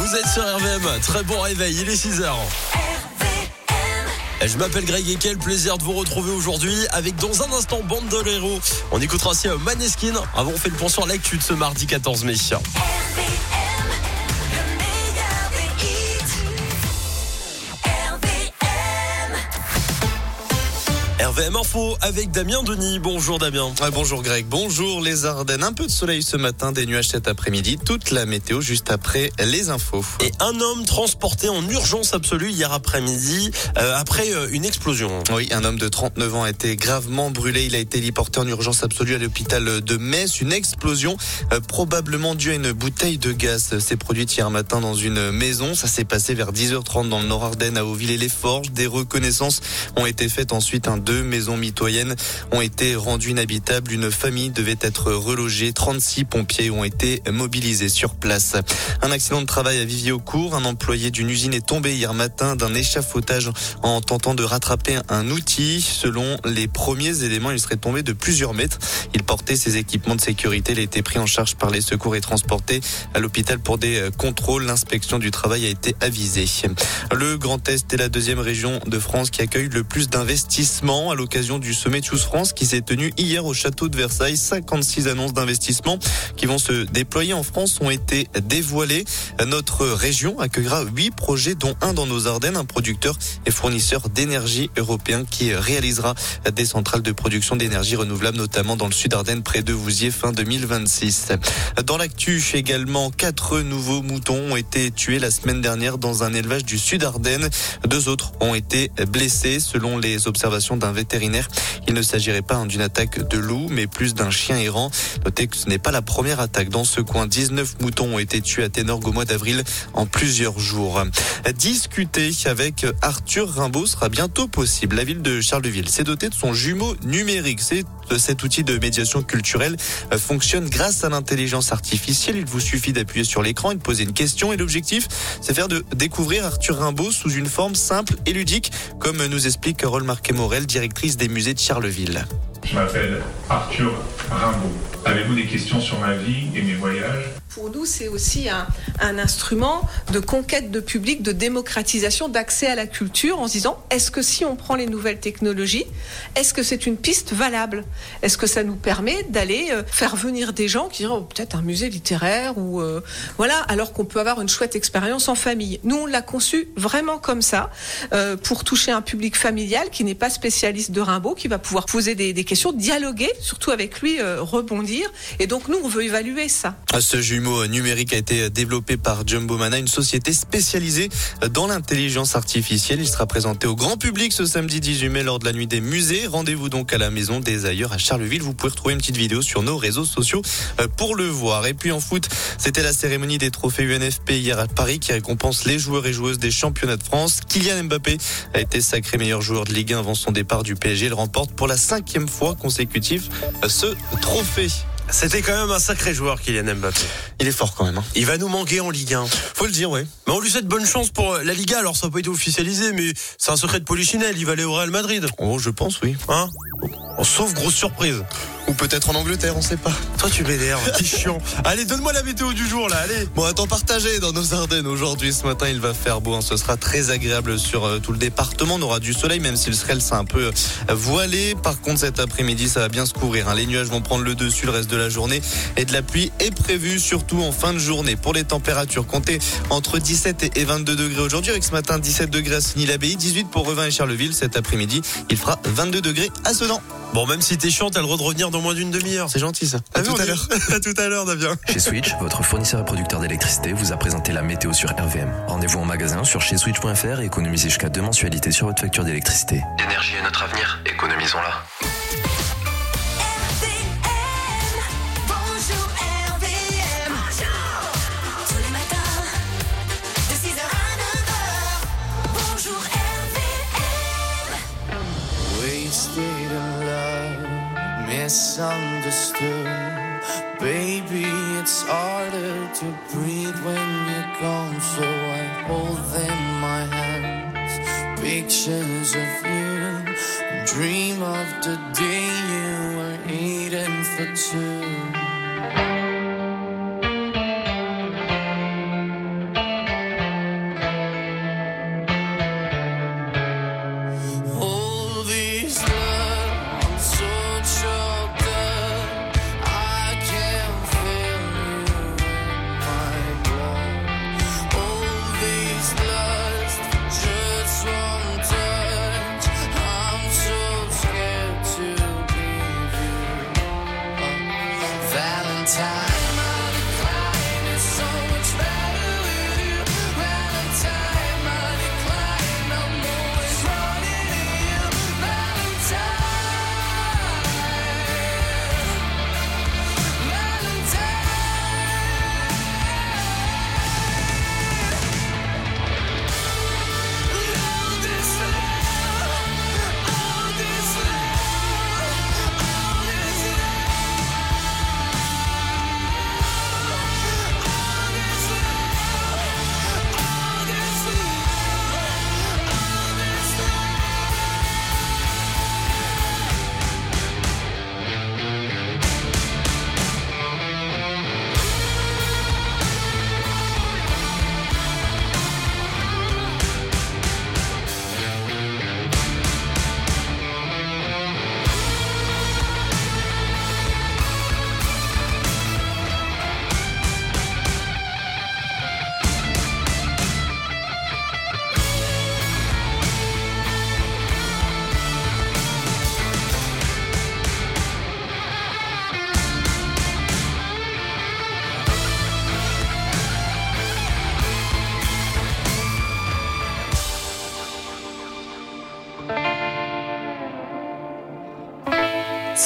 Vous êtes sur RVM, très bon réveil, il est 6h. Je m'appelle Greg et quel plaisir de vous retrouver aujourd'hui avec dans un instant Bandolero. On écoutera aussi Maneskin. Avant on fait le point sur l'actu de ce mardi 14 mai. RVM Info avec Damien Denis. Bonjour Damien. Bonjour Greg, bonjour les Ardennes. Un peu de soleil ce matin, des nuages cet après-midi. Toute la météo juste après les infos. Et un homme transporté en urgence absolue hier après-midi après une explosion. Oui, un homme de 39 ans a été gravement brûlé. Il a été héliporté en urgence absolue à l'hôpital de Metz. Une explosion probablement due à une bouteille de gaz s'est produite hier matin dans une maison. Ça s'est passé vers 10h30 dans le Nord-Ardennes à Auville-et-les-Forges. Des reconnaissances ont été faites ensuite. Deux maisons mitoyennes ont été rendues inhabitables. Une famille devait être relogée. 36 pompiers ont été mobilisés sur place. Un accident de travail à Vivier-au-Court. Un employé d'une usine est tombé hier matin d'un échafaudage en tentant de rattraper un outil. Selon les premiers éléments, il serait tombé de plusieurs mètres. Il portait ses équipements de sécurité. Il a été pris en charge par les secours et transporté à l'hôpital pour des contrôles. L'inspection du travail a été avisée. Le Grand Est est la deuxième région de France qui accueille le plus d'investissements à l'occasion du sommet Choose France qui s'est tenu hier au château de Versailles. 56 annonces d'investissement qui vont se déployer en France ont été dévoilées. Notre région accueillera 8 projets dont un dans nos Ardennes, un producteur et fournisseur d'énergie européen qui réalisera des centrales de production d'énergie renouvelable notamment dans le sud Ardennes près de Vouziers fin 2026. Dans l'actu également, 4 nouveaux moutons ont été tués la semaine dernière dans un élevage du sud Ardennes. 2 autres ont été blessés selon les observations d'un vétérinaire. Il ne s'agirait pas d'une attaque de loup, mais plus d'un chien errant. Notez que ce n'est pas la première attaque dans ce coin. 19 moutons ont été tués à Ténorgue au mois d'avril en plusieurs jours. Discuter avec Arthur Rimbaud sera bientôt possible. La ville de Charleville s'est dotée de son jumeau numérique. Cet outil de médiation culturelle fonctionne grâce à l'intelligence artificielle. Il vous suffit d'appuyer sur l'écran et de poser une question. Et l'objectif, c'est faire découvrir Arthur Rimbaud sous une forme simple et ludique, comme nous explique Carole Marquet-Morel, directrice des musées de Charleville. Je m'appelle Arthur Rimbaud. Avez-vous des questions sur ma vie et mes voyages ? Pour nous, c'est aussi un instrument de conquête de public, de démocratisation, d'accès à la culture en se disant, est-ce que si on prend les nouvelles technologies, est-ce que c'est une piste valable ? Est-ce que ça nous permet d'aller faire venir des gens qui diront peut-être un musée littéraire ou voilà, alors qu'on peut avoir une chouette expérience en famille. Nous, on l'a conçu vraiment comme ça, pour toucher un public familial qui n'est pas spécialiste de Rimbaud, qui va pouvoir poser des questions, dialoguer, surtout avec lui, rebondir. Et donc, nous, on veut évaluer ça. Ce jumeau numérique a été développé par Jumbo Mana, une société spécialisée dans l'intelligence artificielle. Il sera présenté au grand public ce samedi 18 mai lors de la nuit des musées. Rendez-vous donc à la Maison des Ailleurs à Charleville. Vous pouvez retrouver une petite vidéo sur nos réseaux sociaux pour le voir. Et puis en foot, c'était la cérémonie des trophées UNFP hier à Paris qui récompense les joueurs et joueuses des championnats de France. Kylian Mbappé a été sacré meilleur joueur de Ligue 1 avant son départ du PSG. Il remporte pour la 5e fois consécutive ce trophée. C'était quand même un sacré joueur, Kylian Mbappé. Il est fort quand même. Il va nous manquer en Ligue 1. Faut le dire, ouais. Mais on lui souhaite bonne chance pour la Liga. Alors ça n'a pas été officialisé, mais c'est un secret de polichinelle. Il va aller au Real Madrid. Oh, je pense, oui. Hein ? Sauf grosse surprise. Ou peut-être en Angleterre, on sait pas. Toi, tu m'énerves, t'es chiant. Allez, donne-moi la météo du jour, là, allez. Bon, à temps partagé dans nos Ardennes. Aujourd'hui, ce matin, il va faire beau. Ce sera très agréable sur tout le département. On aura du soleil, même si le ciel sera un peu voilé. Par contre, cet après-midi, ça va bien se couvrir. Les nuages vont prendre le dessus le reste de la journée. Et de la pluie est prévue, surtout en fin de journée. Pour les températures, comptez entre 17 et 22 degrés aujourd'hui. Avec ce matin, 17 degrés à Signy-l'Abbaye, 18 pour Revin et Charleville. Cet après-midi, il fera 22 degrés à Sedan. Bon, même si t'es chiant, t'as le droit de revenir dans moins d'une demi-heure. C'est gentil, ça. À tout à l'heure. À tout à l'heure, Damien. Chez Switch, votre fournisseur et producteur d'électricité vous a présenté la météo sur RVM. Rendez-vous en magasin sur chezswitch.fr et économisez jusqu'à 2 mensualités sur votre facture d'électricité. L'énergie est notre avenir, économisons-la. Misunderstood, baby, it's harder to breathe when you're gone. So I hold in my hands pictures of you, and dream of the day you were eating for two.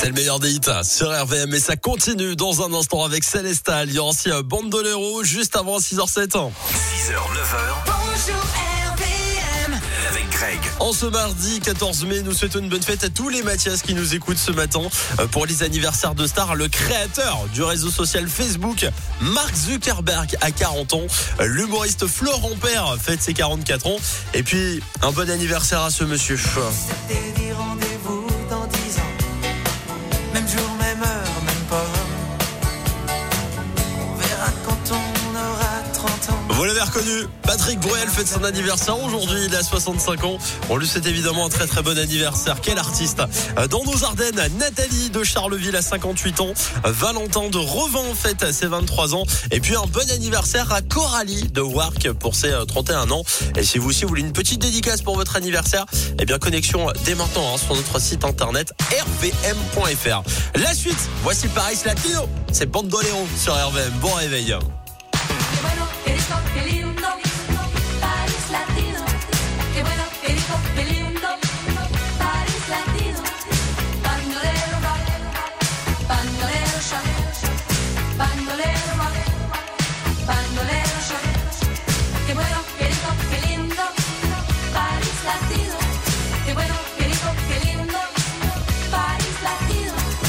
C'est le meilleur des hits sur RVM et ça continue dans un instant avec Célestal. Il y aura aussi Bandolero juste avant 6h07. 6h, 9h. Bonjour RVM. Avec Greg. En ce mardi 14 mai, nous souhaitons une bonne fête à tous les Mathias qui nous écoutent ce matin. Pour les anniversaires de stars, le créateur du réseau social Facebook, Mark Zuckerberg, a 40 ans. L'humoriste Florent Père fête ses 44 ans. Et puis, un bon anniversaire à ce monsieur. C'était dit rendez-vous dans 10 ans. Même jour, même heure, même pas. On verra quand on aura 30 ans. Vous l'avez reconnu, Patrick Bruel fête son anniversaire aujourd'hui, il a 65 ans. On lui souhaite évidemment un très très bon anniversaire. Quel artiste. Dans nos Ardennes, Nathalie de Charleville a 58 ans. Valentin de Revin fête ses 23 ans. Et puis un bon anniversaire à Coralie de Warc pour ses 31 ans. Et si vous aussi voulez une petite dédicace pour votre anniversaire, eh bien connexion dès maintenant sur notre site internet rvm.fr. La suite, voici Paris Latino. C'est Bandolero sur RVM. Bon réveil. Qué lindo, Paris Latino. Qué bueno, qué rico, qué lindo, Paris Latino. Bandolero rock, bandolero shock, bandolero rock, bandolero shock. Qué bueno, qué rico, qué lindo, Paris Latino. Qué bueno, qué rico, qué lindo, Paris Latino.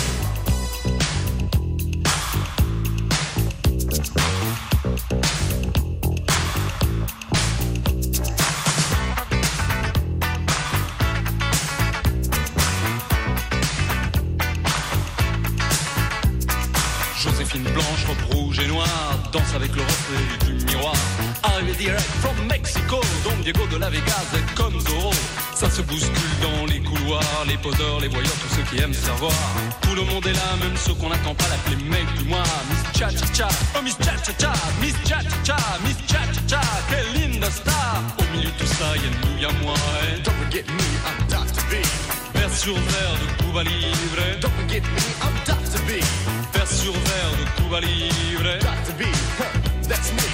Joséphine blanche, robe rouge et noire, danse avec le reflet du miroir. Arrivé direct from Mexico, Don Diego de la Vegas comme Zorro. Ça se bouscule dans les couloirs, les poseurs, les voyeurs, tous ceux qui aiment savoir. Tout le monde est là, même ceux qu'on n'attend pas l'appeler mec du mois. Miss Cha Cha Cha, oh Miss Cha Cha Cha, Miss Cha Cha Cha, Miss Cha Cha Cha, quelle linda star. Au milieu de tout ça, y'a nous, y'a moi. Et don't forget me, I'm Dr. B. Vers sur verre de Cuba Libre. Don't forget me, I'm Dr. B. Vers sur verre de Cuba Libre. Dr. B, that's me.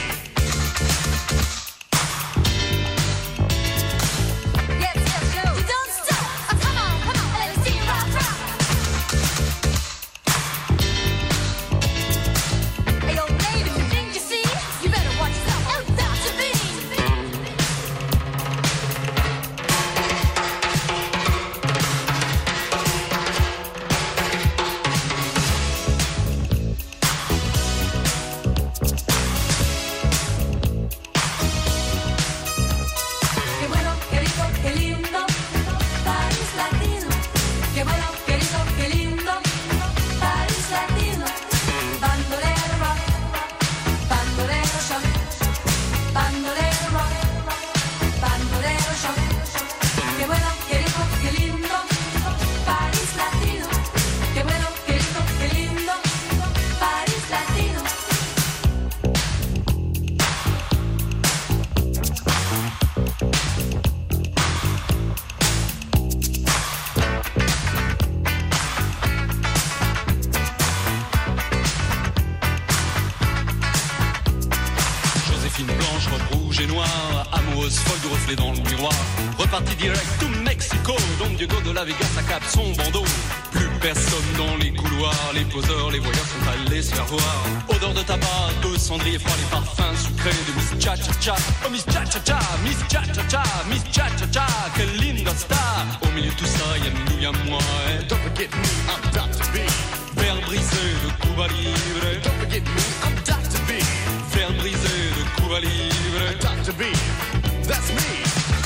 Reparti direct to Mexico, Don Diego de la Vegas accap son bandeau. Plus personne dans les couloirs, les poseurs, les voyeurs sont allés se faire voir. Odeur de tabac, de cendrier froid, les parfums sucrés de Miss Cha Cha Cha. Oh Miss Cha Cha Cha, Miss Cha Cha Cha, Miss Cha Cha Cha, quelle linda star. Au milieu de tout ça, y'a nous, y'a moi. Et don't forget me, I'm Dr. B. Verre brisé de Cuba Libre. Don't forget me, I'm Dr. B. Verre brisé de Cuba Libre. Dr. B, that's me.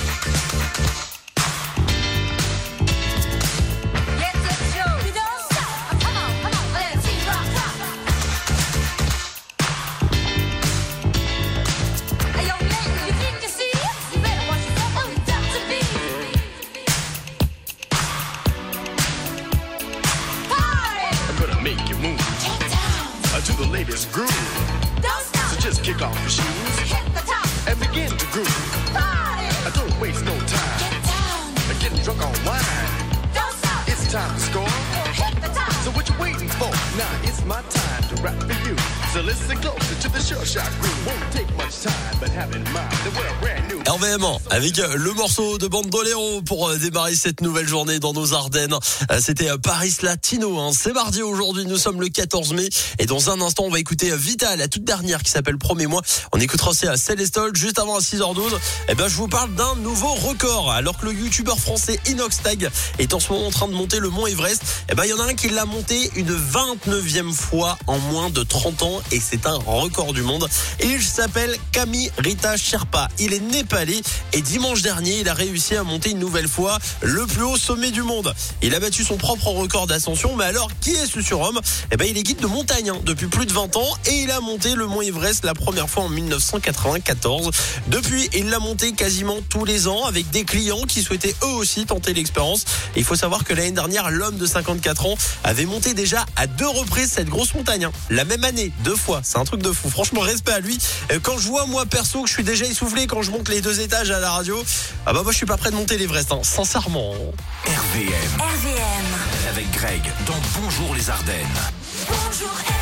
Kick off your shoes, hit the top, and begin to groove. Party! Don't waste no time. Get down. Getting drunk on wine. Don't stop. It's time to score. Hit the top. So what you waiting for? Now it's my time to rap for you. So listen closer to the Sure Shot groove. Won't take much time, but have in mind that we're a brand new. RVM avec le morceau de Bandolero pour démarrer cette nouvelle journée dans nos Ardennes. C'était Paris Latino, hein. C'est mardi aujourd'hui, nous sommes le 14 mai et dans un instant on va écouter Vita, la toute dernière qui s'appelle Promets-moi. On écoutera aussi à Célestol juste avant à 6h12. Je vous parle d'un nouveau record. Alors que le youtubeur français Inoxtag est en ce moment en train de monter le mont Everest, il y en a un qui l'a monté une 29e fois en moins de 30 ans et c'est un record du monde. Et il s'appelle Kami Rita Sherpa. Il est népalais et dimanche dernier, il a réussi à monter une nouvelle fois le plus haut sommet du monde. Il a battu son propre record d'ascension. Mais alors, qui est ce surhomme ? Il est guide de montagne depuis plus de 20 ans et il a monté le mont Everest la première fois en 1994. Depuis, il l'a monté quasiment tous les ans avec des clients qui souhaitaient eux aussi tenter l'expérience. Et il faut savoir que l'année dernière, l'homme de 54 ans avait monté déjà à 2 reprises cette grosse montagne. La même année, 2 fois. C'est un truc de fou. Franchement, respect à lui. Quand je vois, moi, perso, que je suis déjà essoufflé quand je monte les 2 étages à la radio, moi, je suis pas prêt de monter l'Everest, sincèrement. RVM. Avec Greg dans Bonjour les Ardennes. Bonjour RVM.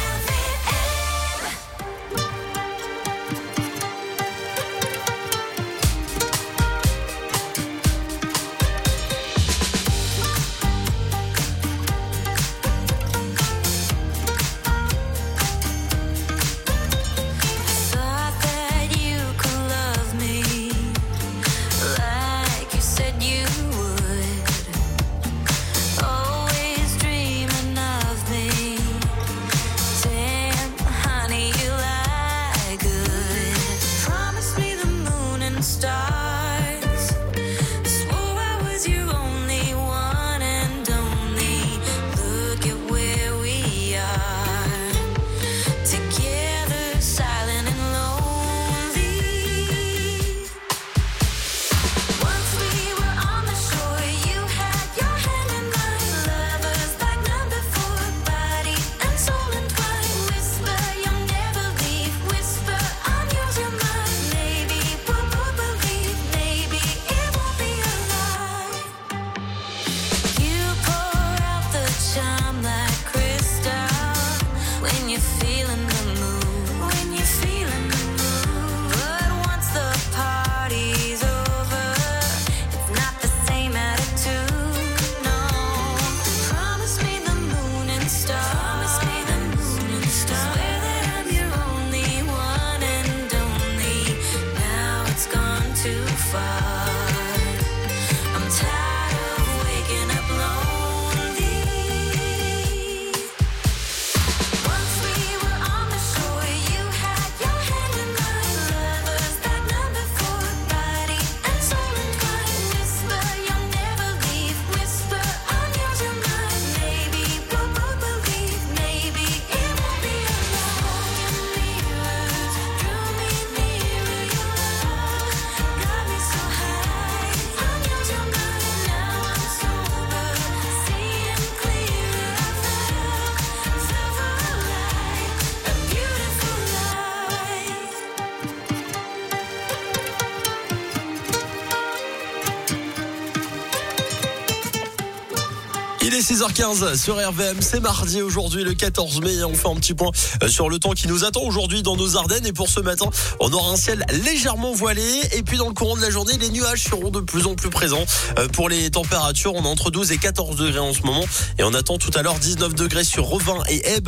Il est 6h15 sur RVM, c'est mardi aujourd'hui le 14 mai et on fait un petit point sur le temps qui nous attend aujourd'hui dans nos Ardennes. Et pour ce matin, on aura un ciel légèrement voilé et puis dans le courant de la journée, les nuages seront de plus en plus présents. Pour les températures, on est entre 12 et 14 degrés en ce moment et on attend tout à l'heure 19 degrés sur Revin et Ebbe,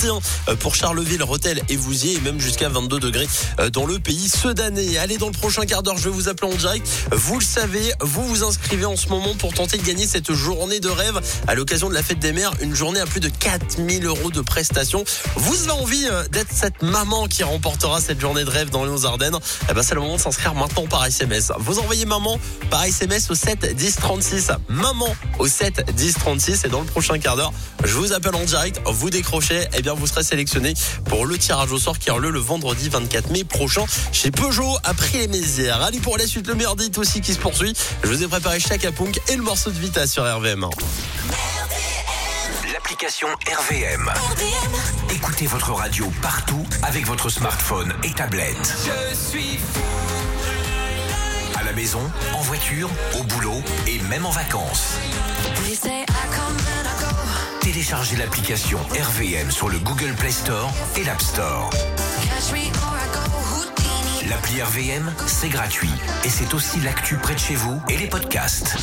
21 pour Charleville, Rethel et Vouziers et même jusqu'à 22 degrés dans le pays sedanais. Allez, dans le prochain quart d'heure, je vais vous appeler en direct. Vous le savez, vous vous inscrivez en ce moment pour tenter de gagner cette journée de rêve à l'occasion de la fête des mères, une journée à plus de 4000 € de prestations. Vous avez envie d'être cette maman qui remportera cette journée de rêve dans les Ardennes? C'est le moment de s'inscrire maintenant par SMS. Vous envoyez maman par SMS au 7 10 36. Maman au 7 10 36 et dans le prochain quart d'heure, je vous appelle en direct, vous décrochez, vous serez sélectionné pour le tirage au sort qui aura lieu le vendredi 24 mai prochain chez Peugeot à Prix-les-Mézières. Allez, pour la suite, le meilleur dit aussi qui se poursuit. Je vous ai préparé Chaka Punk et le morceau de Vita sur RVM. L'application RVM. Écoutez votre radio partout avec votre smartphone et tablette. Je suis fou. À la maison, en voiture, au boulot et même en vacances. Téléchargez l'application RVM sur le Google Play Store et l'App Store. L'appli RVM, c'est gratuit. Et c'est aussi l'actu près de chez vous et les podcasts.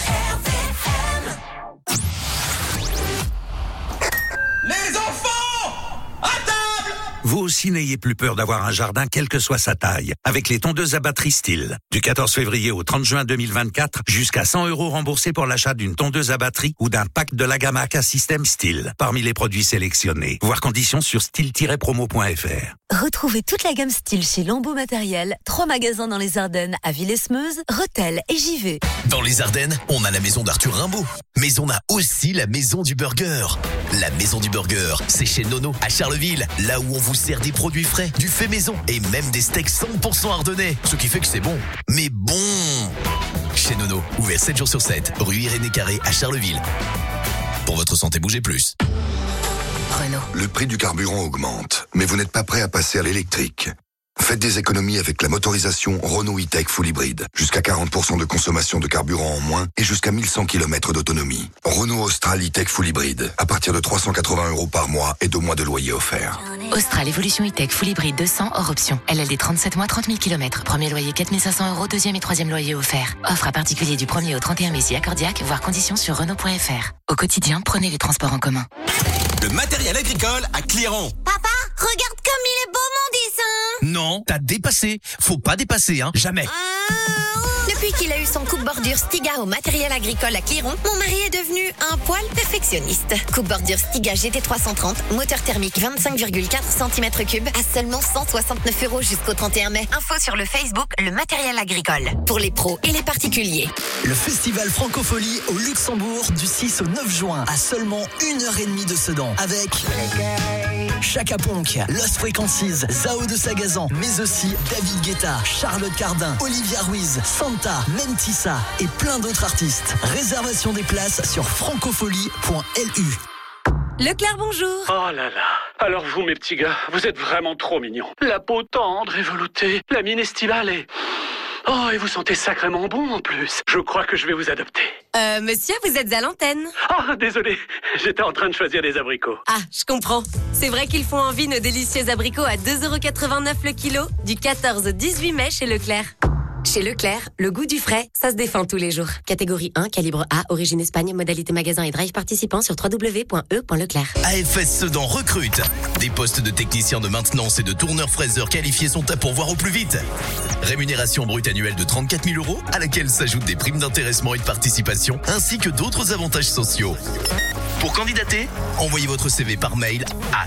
Les enfants, à table! Vous aussi n'ayez plus peur d'avoir un jardin quelle que soit sa taille, avec les tondeuses à batterie Stihl. Du 14 février au 30 juin 2024, jusqu'à 100 € remboursés pour l'achat d'une tondeuse à batterie ou d'un pack de la gamme AK System Stihl, parmi les produits sélectionnés. Voir conditions sur stihl-promo.fr. Retrouvez toute la gamme Stihl chez Lambeau Matériel, 3 magasins dans les Ardennes, à Villesmeuse, Rethel et Givet. Dans les Ardennes, on a la maison d'Arthur Rimbaud, mais on a aussi la maison du burger. La maison du burger, c'est chez Nono à Charleville, là où on vous sert des produits frais, du fait maison et même des steaks 100% ardennais, ce qui fait que c'est bon. Mais bon! Chez Nono, ouvert 7 jours sur 7, rue Irénée Carré à Charleville. Pour votre santé, bougez plus. Renault. Le prix du carburant augmente, mais vous n'êtes pas prêt à passer à l'électrique. Faites des économies avec la motorisation Renault E-Tech Full Hybrid. Jusqu'à 40% de consommation de carburant en moins et jusqu'à 1100 km d'autonomie. Renault Austral E-Tech Full Hybrid. À partir de 380 € par mois et 2 mois de loyer offert. Austral Evolution E-Tech Full Hybrid 200 hors option. LLD 37 mois, 30 000 km. Premier loyer 4 500 €, deuxième et troisième loyer offert. Offre à particulier du 1er au 31 mai si accordiaque, voire conditions sur Renault.fr. Au quotidien, prenez les transports en commun. Le matériel agricole à Cléron. Papa, regarde comme il est beau mon dessin. Non, t'as dépassé. Faut pas dépasser, hein. Jamais. Depuis qu'il a eu son coupe-bordure Stiga au matériel agricole à Cléron, mon mari est devenu un poil perfectionniste. Coupe-bordure Stiga GT330, moteur thermique 25,4 cm3 à seulement 169 € jusqu'au 31 mai. Info sur le Facebook Le Matériel Agricole. Pour les pros et les particuliers. Le festival Francophonie au Luxembourg du 6 au 9 juin à seulement 1h30 de Sedan avec Chaka Ponk, Lost Frequencies, Zao de Sagazan, mais aussi David Guetta, Charlotte Cardin, Olivia Ruiz, Santa, Mentissa et plein d'autres artistes. Réservation des places sur francofolie.lu. Leclerc, bonjour. Oh là là. Alors vous, mes petits gars, vous êtes vraiment trop mignons. La peau tendre et veloutée, la mine estivale et... Oh, et vous sentez sacrément bon en plus. Je crois que je vais vous adopter. Monsieur, vous êtes à l'antenne. Oh, désolé, j'étais en train de choisir des abricots. Ah, je comprends. C'est vrai qu'ils font envie nos délicieux abricots à 2,89 € le kilo, du 14 au 18 mai chez Leclerc. Chez Leclerc, le goût du frais, ça se défend tous les jours. Catégorie 1, calibre A, origine Espagne, modalité magasin et drive participant sur www.e.leclerc. AFS Sedan recrute. Des postes de techniciens de maintenance et de tourneurs fraiseurs qualifiés sont à pourvoir au plus vite. Rémunération brute annuelle de 34 000 €, à laquelle s'ajoutent des primes d'intéressement et de participation, ainsi que d'autres avantages sociaux. Pour candidater, envoyez votre CV par mail à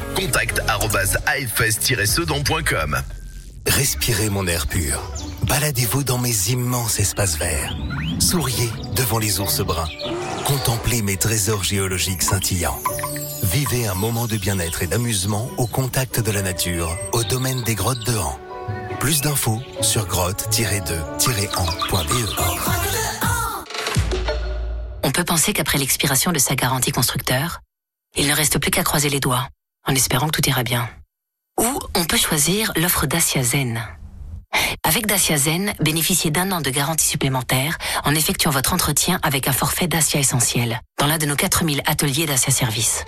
contact@afs-sedan.com. Respirez mon air pur. Baladez-vous dans mes immenses espaces verts. Souriez devant les ours bruns. Contemplez mes trésors géologiques scintillants. Vivez un moment de bien-être et d'amusement au contact de la nature, au domaine des grottes de Han. Plus d'infos sur grotte-2-han.be. On peut penser qu'après l'expiration de sa garantie constructeur, il ne reste plus qu'à croiser les doigts, en espérant que tout ira bien. Ou on peut choisir l'offre Dacia Zen. Avec Dacia Zen, bénéficiez d'1 an de garantie supplémentaire en effectuant votre entretien avec un forfait Dacia Essentiel dans l'un de nos 4000 ateliers Dacia Service.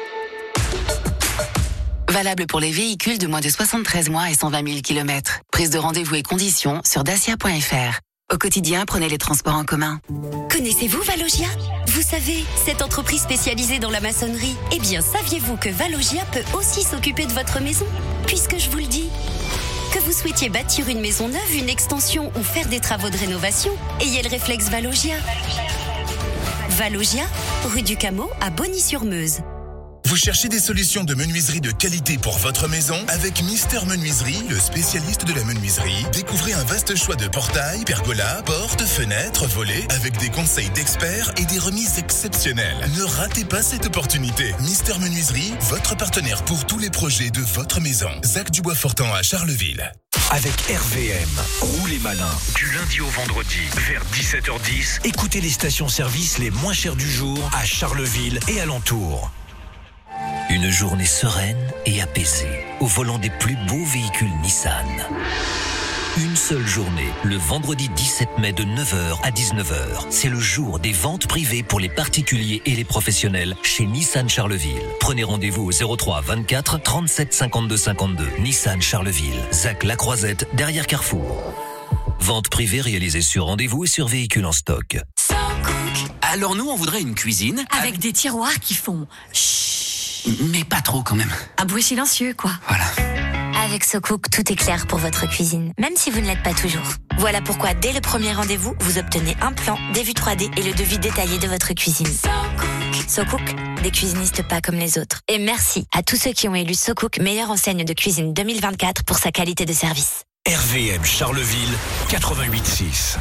Valable pour les véhicules de moins de 73 mois et 120 000 km. Prise de rendez-vous et conditions sur dacia.fr. Au quotidien, prenez les transports en commun. Connaissez-vous Valogia ? Vous savez, cette entreprise spécialisée dans la maçonnerie. Eh bien, saviez-vous que Valogia peut aussi s'occuper de votre maison ? Puisque je vous le dis, que vous souhaitiez bâtir une maison neuve, une extension ou faire des travaux de rénovation, ayez le réflexe Valogia. Valogia, rue du Cameau à Bonny-sur-Meuse. Vous cherchez des solutions de menuiserie de qualité pour votre maison ? Avec Mister Menuiserie, le spécialiste de la menuiserie, découvrez un vaste choix de portails, pergolas, portes, fenêtres, volets, avec des conseils d'experts et des remises exceptionnelles. Ne ratez pas cette opportunité. Mister Menuiserie, votre partenaire pour tous les projets de votre maison. Zac Dubois-Fortan à Charleville. Avec RVM, roulez malin. Du lundi au vendredi, vers 17h10, écoutez les stations-service les moins chères du jour à Charleville et alentours. Une journée sereine et apaisée au volant des plus beaux véhicules Nissan. Une seule journée, le vendredi 17 mai de 9h à 19h. C'est le jour des ventes privées pour les particuliers et les professionnels chez Nissan Charleville. Prenez rendez-vous au 03 24 37 52 52. Nissan Charleville, Zac La Croisette, derrière Carrefour. Vente privée réalisée sur rendez-vous et sur véhicule en stock. Alors nous, on voudrait une cuisine avec des tiroirs qui font chut. Mais pas trop quand même. Un bruit silencieux, quoi. Voilà. Avec SoCook, tout est clair pour votre cuisine, même si vous ne l'êtes pas toujours. Voilà pourquoi, dès le premier rendez-vous, vous obtenez un plan, des vues 3D et le devis détaillé de votre cuisine. SoCook, des cuisinistes pas comme les autres. Et merci à tous ceux qui ont élu SoCook meilleure enseigne de cuisine 2024 pour sa qualité de service. RVM Charleville 88.6.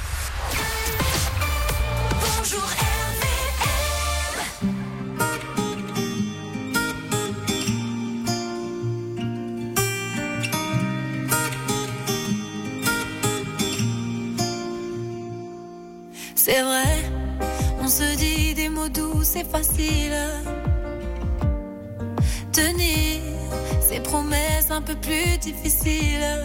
Bonjour C'est vrai, on se dit des mots doux, c'est facile. Tenir ces promesses un peu plus difficiles.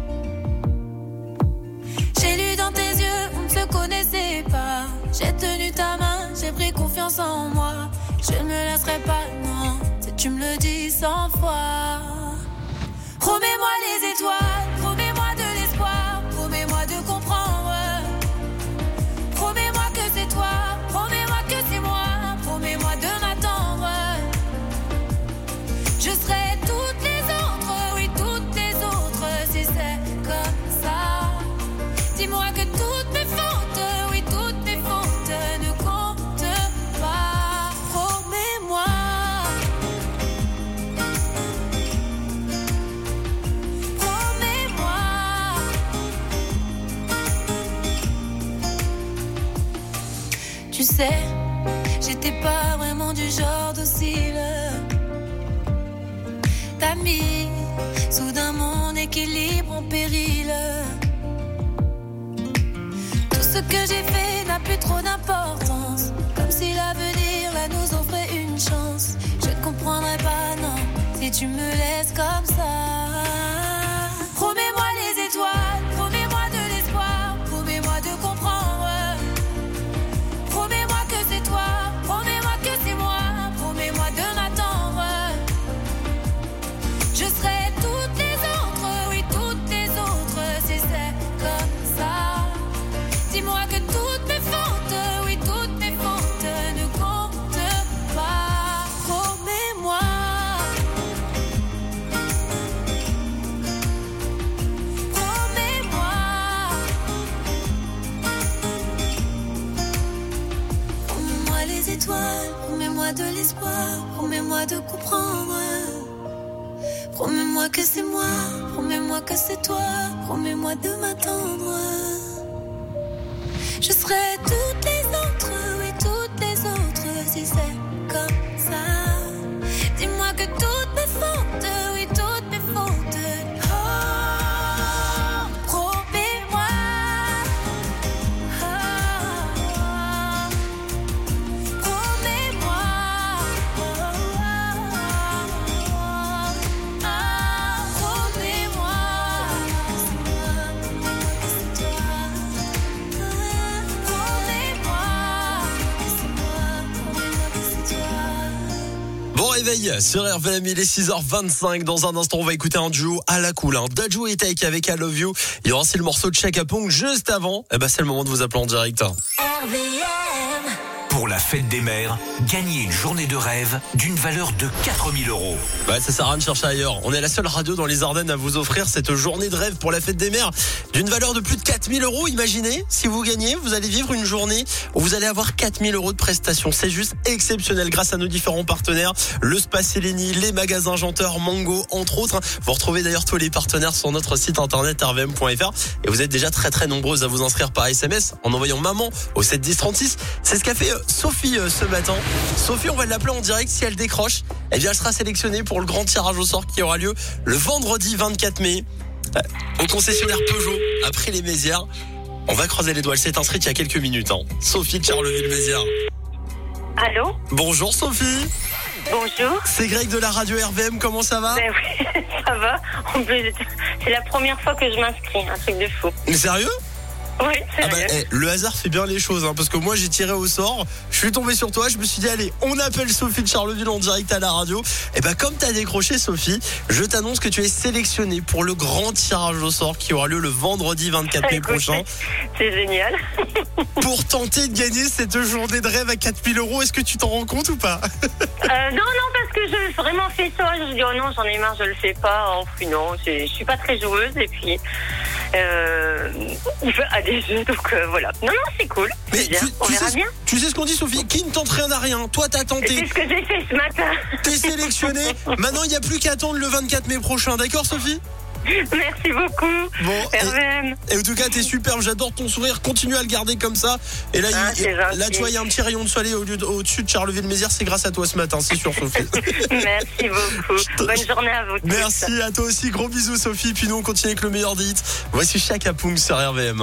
J'ai lu dans tes yeux, on ne se connaissait pas. J'ai tenu ta main, j'ai pris confiance en moi. Je ne me laisserai pas, non, si tu me le dis 100 fois. Promets-moi les étoiles, promets-moi de l'espoir, promets-moi de comprendre. Promets-moi que c'est toi, promets-moi que c'est moi, promets-moi de m'attendre. Je serai toutes les autres, oui toutes les autres, si c'est comme ça. Dis-moi que toutes mes fautes, oui toutes mes fautes ne comptent pas. Promets-moi. Promets-moi. Tu sais, j'étais pas vraiment du genre docile. T'as mis soudain mon équilibre en péril. Tout ce que j'ai fait n'a plus trop d'importance. Comme si l'avenir là nous offrait une chance. Je ne comprendrai pas, non, si tu me laisses comme ça. Promets-moi les étoiles, promets-moi de l'espoir, promets-moi de comprendre. Promets-moi que c'est toi, promets-moi que c'est moi, promets-moi de m'attendre. Je serai toutes les autres, oui toutes les autres, si c'est comme ça. Dis-moi que toutes mes fautes, oui toutes mes fautes ne comptent pas. Promets-moi. Promets-moi. Promets-moi les étoiles, promets-moi de l'espoir, promets-moi de comprendre. Promets-moi que c'est moi, promets-moi que c'est toi, promets-moi de m'attendre. Je serai toutes les autres, oui toutes les autres, si c'est comme ça. Dis-moi que toutes mes fautes, oui toutes mes fautes. Oh, promets-moi. Oh, promets-moi. Bon réveil sur RVM, il est 6h25. Dans un instant, on va écouter un duo à la cool. Dadju et Taïk avec I Love You. Il y aura aussi le morceau de Chaka Pong juste avant. C'est le moment de vous appeler en direct. Pour la fête des mères, gagnez une journée de rêve d'une valeur de 4 000 €. Ça sert à rien de chercher ailleurs. On est la seule radio dans les Ardennes à vous offrir cette journée de rêve pour la fête des mères d'une valeur de plus de 4 000 €. Imaginez, si vous gagnez, vous allez vivre une journée où vous allez avoir 4 000 € de prestations. C'est juste exceptionnel grâce à nos différents partenaires. Le Spa Célénie, les magasins Janteur, Mango, entre autres. Vous retrouvez d'ailleurs tous les partenaires sur notre site internet rvm.fr. Et vous êtes déjà très très nombreuses à vous inscrire par SMS en envoyant maman au 7 10 36. C'est ce qu'a fait Sophie ce matin. Sophie, on va l'appeler en direct. Si elle décroche, elle sera sélectionnée pour le grand tirage au sort qui aura lieu le vendredi 24 mai au concessionnaire Peugeot après les Mézières. On va croiser les doigts. Elle s'est inscrite il y a quelques minutes. Sophie de Charleville-Mézières. Allô ? Bonjour Sophie. Bonjour. C'est Greg de la radio RVM, comment ça va? Ben oui, ça va. En plus, c'est la première fois que je m'inscris, un truc de fou. Mais sérieux? Oui, sérieux. Le hasard fait bien les choses, parce que moi j'ai tiré au sort, je suis tombé sur toi, je me suis dit allez, on appelle Sophie de Charleville en direct à la radio. Et comme t'as décroché Sophie, je t'annonce que tu es sélectionnée pour le grand tirage au sort qui aura lieu le vendredi 24 mai prochain. C'est génial. Pour tenter de gagner cette journée de rêve à 4 000 €, est-ce que tu t'en rends compte ou pas? Non, parce que je vraiment fais ça, je dis oh non, j'en ai marre, je le fais pas. Non, je suis pas très joueuse et puis à des jeux, donc voilà. Non, c'est cool. Mais bien. On verra bien. Tu sais ce qu'on dit, Sophie, qui ne tente rien à rien. Toi, t'as tenté. C'est ce que j'ai fait ce matin. T'es sélectionné. Maintenant, il n'y a plus qu'à attendre le 24 mai prochain. D'accord, Sophie? Merci beaucoup. Bon, et en tout cas, t'es superbe. J'adore ton sourire. Continue à le garder comme ça. Et là, tu vois, il y a un petit rayon de soleil au-dessus de Charleville-Mézières. C'est grâce à toi ce matin, c'est sûr, Sophie. Merci beaucoup. Bonne journée à vous tous. Merci à toi aussi. Gros bisous, Sophie. Puis nous, on continue avec le meilleur des hits. Voici Chaka Pung sur RVM.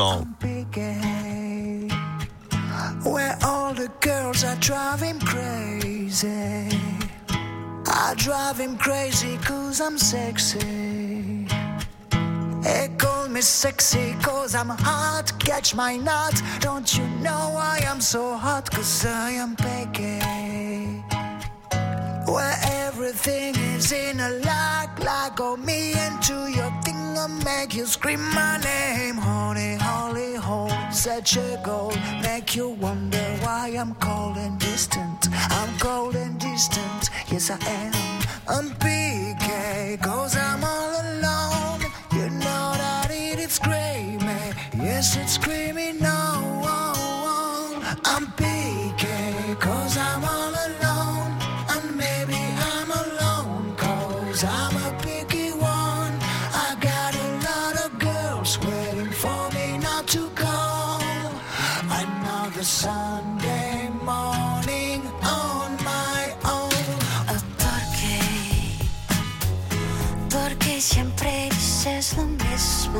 Where all the girls are driving crazy. I drive him crazy 'cause I'm sexy. They call me sexy 'cause I'm hot. Catch my nut. Don't you know I am so hot? 'Cause I am Peggy. Where everything is in a like oh me into your thing and make you scream my name. Honey, holy hole, such a goal. Make you wonder why I'm cold and distant. I'm cold and distant, yes I am. I'm PK, 'cause I'm all alone. You know that it's screaming, yes it's screaming no. I'm PK, 'cause I'm all alone. And maybe I'm alone 'cause I'm a picky one. I got a lot of girls waiting for me not to go. Another Sunday morning on my own. Porque siempre dices lo mismo.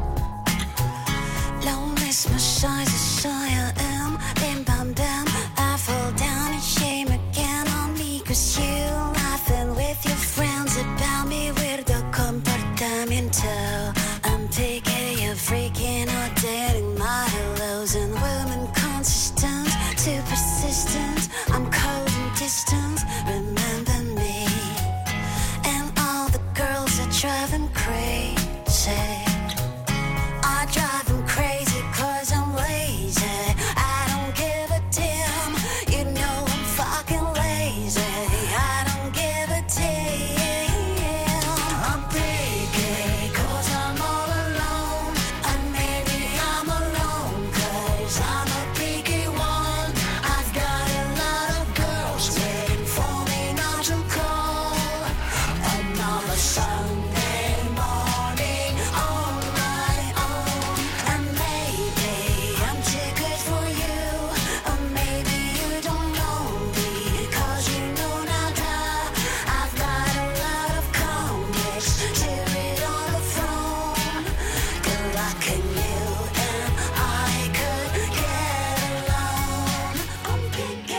Lo mismo soy, I am. Bim bam bam, I fall down and shame again on me 'cause you laughing with your friends about me with the comportamiento. I'm taking you freaking out, dating my lows and women consistent, too persistent. I'm cold and distant, remember me. And all the girls are driving crazy. I drive them crazy 'cause I'm lazy. I don't give a damn, you know I'm fucking lazy. I don't give a damn. I'm picky 'cause I'm all alone. And maybe I'm alone 'cause I'm a picky one. I've got a lot of girls waiting for me not to call. Another Sunday morning on my own. And maybe I'm too good for you. Or maybe you don't know me 'cause you know nada. I've got a lot of comics to read on the phone. Good luck in you and I could get alone. I'm picky.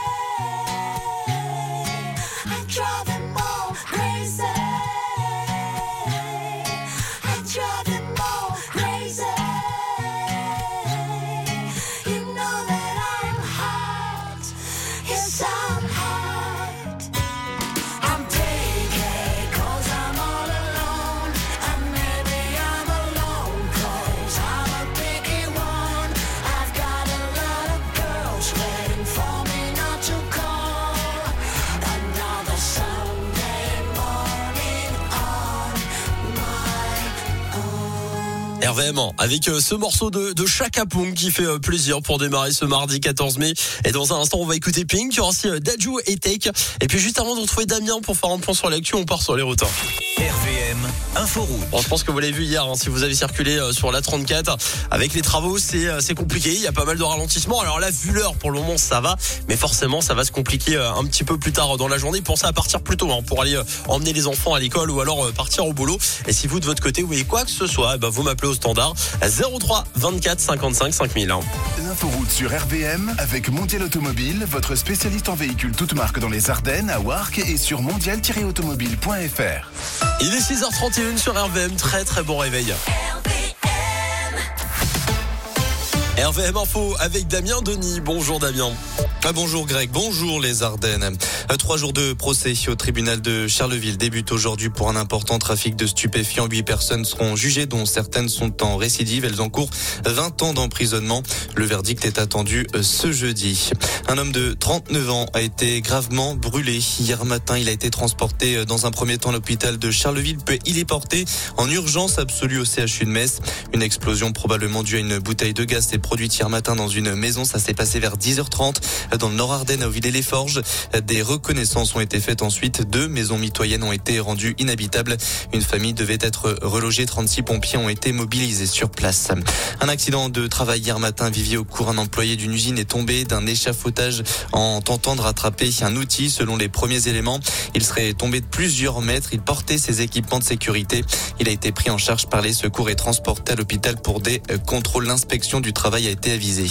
I drive them all crazy. I drive them all crazy. You know that I'm hot. Yes, I'm hot. I'm picky 'cause I'm all alone. And maybe I'm alone 'cause I'm a picky one. I've got a lot of girls waiting for me not to call. Another Sunday morning on my own. RVM avec ce morceau de Chaka Pung qui fait plaisir pour démarrer ce mardi 14 mai. Et dans un instant, on va écouter Pink. Il y aura aussi Dadju et Take. Et puis juste avant de retrouver Damien pour faire un point sur l'actu, on part sur les routes. RVM, Inforoute. Bon, je pense que vous l'avez vu hier, si vous avez circulé sur la 34. Avec les travaux, c'est compliqué. Il y a pas mal de ralentissements. Alors là, vu l'heure, pour le moment, ça va. Mais forcément, ça va se compliquer un petit peu plus tard dans la journée. Pensez à partir plus tôt pour aller emmener les enfants à l'école ou alors partir au boulot. Et si vous, de votre côté, vous voyez quoi que ce soit, vous m'appelez au standard 03 24 55 5000. L'inforoute sur RVM avec Mondial Automobile, votre spécialiste en véhicules toutes marques dans les Ardennes, à Warcq et sur mondial-automobile.fr. Il est 6h31 sur RVM. Très très bon réveil. RVM Info avec Damien Denis. Bonjour Damien. Bonjour Greg, bonjour les Ardennes. 3 jours de procès au tribunal de Charleville débutent aujourd'hui pour un important trafic de stupéfiants. 8 personnes seront jugées, dont certaines sont en récidive. Elles encourent 20 ans d'emprisonnement. Le verdict est attendu ce jeudi. Un homme de 39 ans a été gravement brûlé hier matin. Il a été transporté dans un premier temps à l'hôpital de Charleville, puis il est porté en urgence absolue au CHU de Metz. Une explosion probablement due à une bouteille de gaz s'est produite hier matin dans une maison. Ça s'est passé vers 10h30 dans le Nord-Ardennes, à Villers-les-Forges. Des reconnaissances ont été faites ensuite. 2 maisons mitoyennes ont été rendues inhabitables. Une famille devait être relogée. 36 pompiers ont été mobilisés sur place. Un accident de travail hier matin à Vivier-au-Court. Un employé d'une usine est tombé d'un échafaudage en tentant de rattraper un outil. Selon les premiers éléments, il serait tombé de plusieurs mètres. Il portait ses équipements de sécurité. Il a été pris en charge par les secours et transporté à l'hôpital pour des contrôles. L'inspection du travail a été avisée.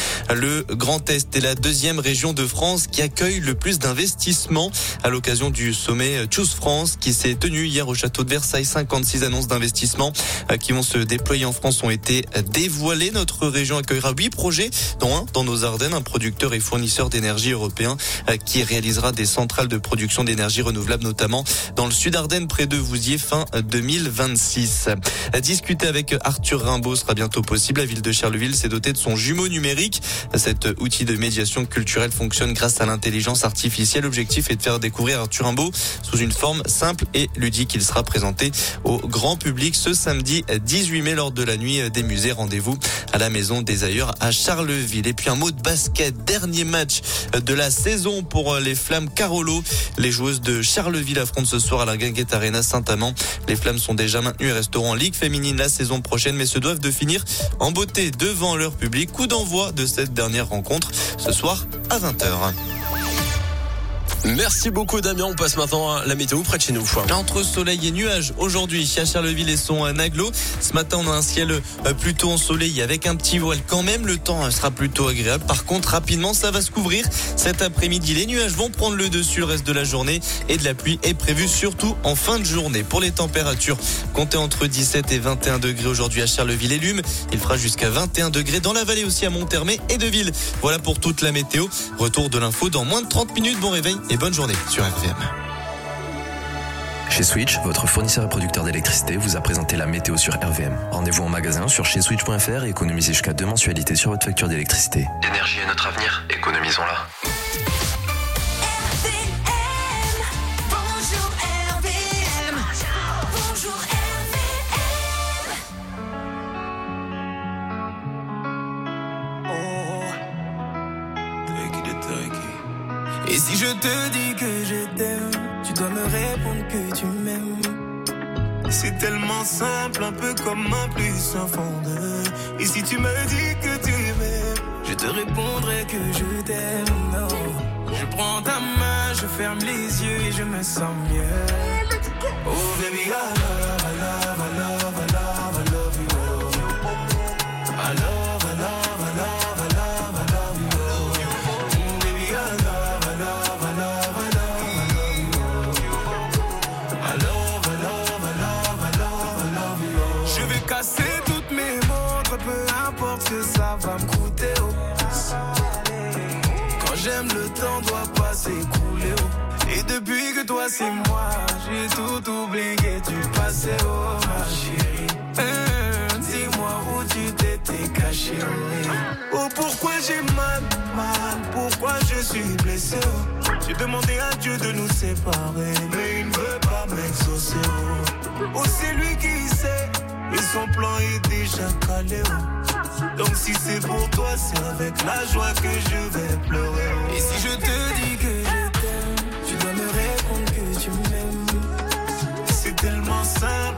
Le Grand Est est la deuxième région de France qui accueille le plus d'investissements à l'occasion du sommet Choose France qui s'est tenu hier au château de Versailles. 56 annonces d'investissement qui vont se déployer en France ont été dévoilées. Notre région accueillera 8 projets, dont un dans nos Ardennes, un producteur et fournisseur d'énergie européen qui réalisera des centrales de production d'énergie renouvelable, notamment dans le sud Ardennes, près de Vouziers, fin 2026. Discuter avec Arthur Rimbaud sera bientôt possible. La ville de Charleville s'est dotée de son jumeau numérique. Cet outil de médiation culturelle fonctionne grâce à l'intelligence artificielle. L'objectif est de faire découvrir Arthur Rimbaud sous une forme simple et ludique. Il sera présenté au grand public ce samedi 18 mai lors de la nuit des musées. Rendez-vous à la Maison des Ailleurs à Charleville. Et puis un mot de basket. Dernier match de la saison pour les Flammes Carolo. Les joueuses de Charleville affrontent ce soir à la Guinguette Arena Saint-Amand. Les Flammes sont déjà maintenues et resteront en Ligue féminine la saison prochaine, mais se doivent de finir en beauté devant leur public. Coup d'envoi de cette dernière rencontre ce soir à 20h. Merci beaucoup Damien, on passe maintenant à la météo près de chez nous. Entre soleil et nuages aujourd'hui à Charleville et son agglo. Ce matin on a un ciel plutôt ensoleillé avec un petit voile quand même. Le temps sera plutôt agréable. Par contre rapidement ça va se couvrir. Cet après-midi les nuages vont prendre le dessus le reste de la journée et de la pluie est prévue surtout en fin de journée. Pour les températures, comptez entre 17 et 21 degrés aujourd'hui à Charleville et Lume. Il fera jusqu'à 21 degrés dans la vallée aussi à Monthermé et Deville. Voilà pour toute la météo. Retour de l'info dans moins de 30 minutes. Bon réveil et bonne journée sur RVM. Chez Switch, votre fournisseur et producteur d'électricité vous a présenté la météo sur RVM. Rendez-vous en magasin sur chezswitch.fr et économisez jusqu'à 2 mensualités sur votre facture d'électricité. L'énergie est notre avenir, économisons-la. Et si je te dis que je t'aime, tu dois me répondre que tu m'aimes. C'est tellement simple, un peu comme un plus un fond de. Et si tu me dis que tu m'aimes, je te répondrai que je t'aime. Non. Je prends ta main, je ferme les yeux et je me sens mieux. Oh baby, I love, I love, I love, I love, I love you. I love. Ça va me coûter quand j'aime le temps doit pas s'écouler et depuis que toi c'est moi j'ai tout oublié du passé ma chérie. Dis-moi où tu t'étais caché oh pourquoi j'ai mal pourquoi je suis blessé j'ai demandé à Dieu de nous séparer mais il ne veut pas m'exaucer oh c'est lui qui sait et son plan est déjà calé donc si c'est pour toi, c'est avec la joie que je vais pleurer. Et si je te dis que je t'aime, tu dois me répondre que tu m'aimes. C'est tellement simple.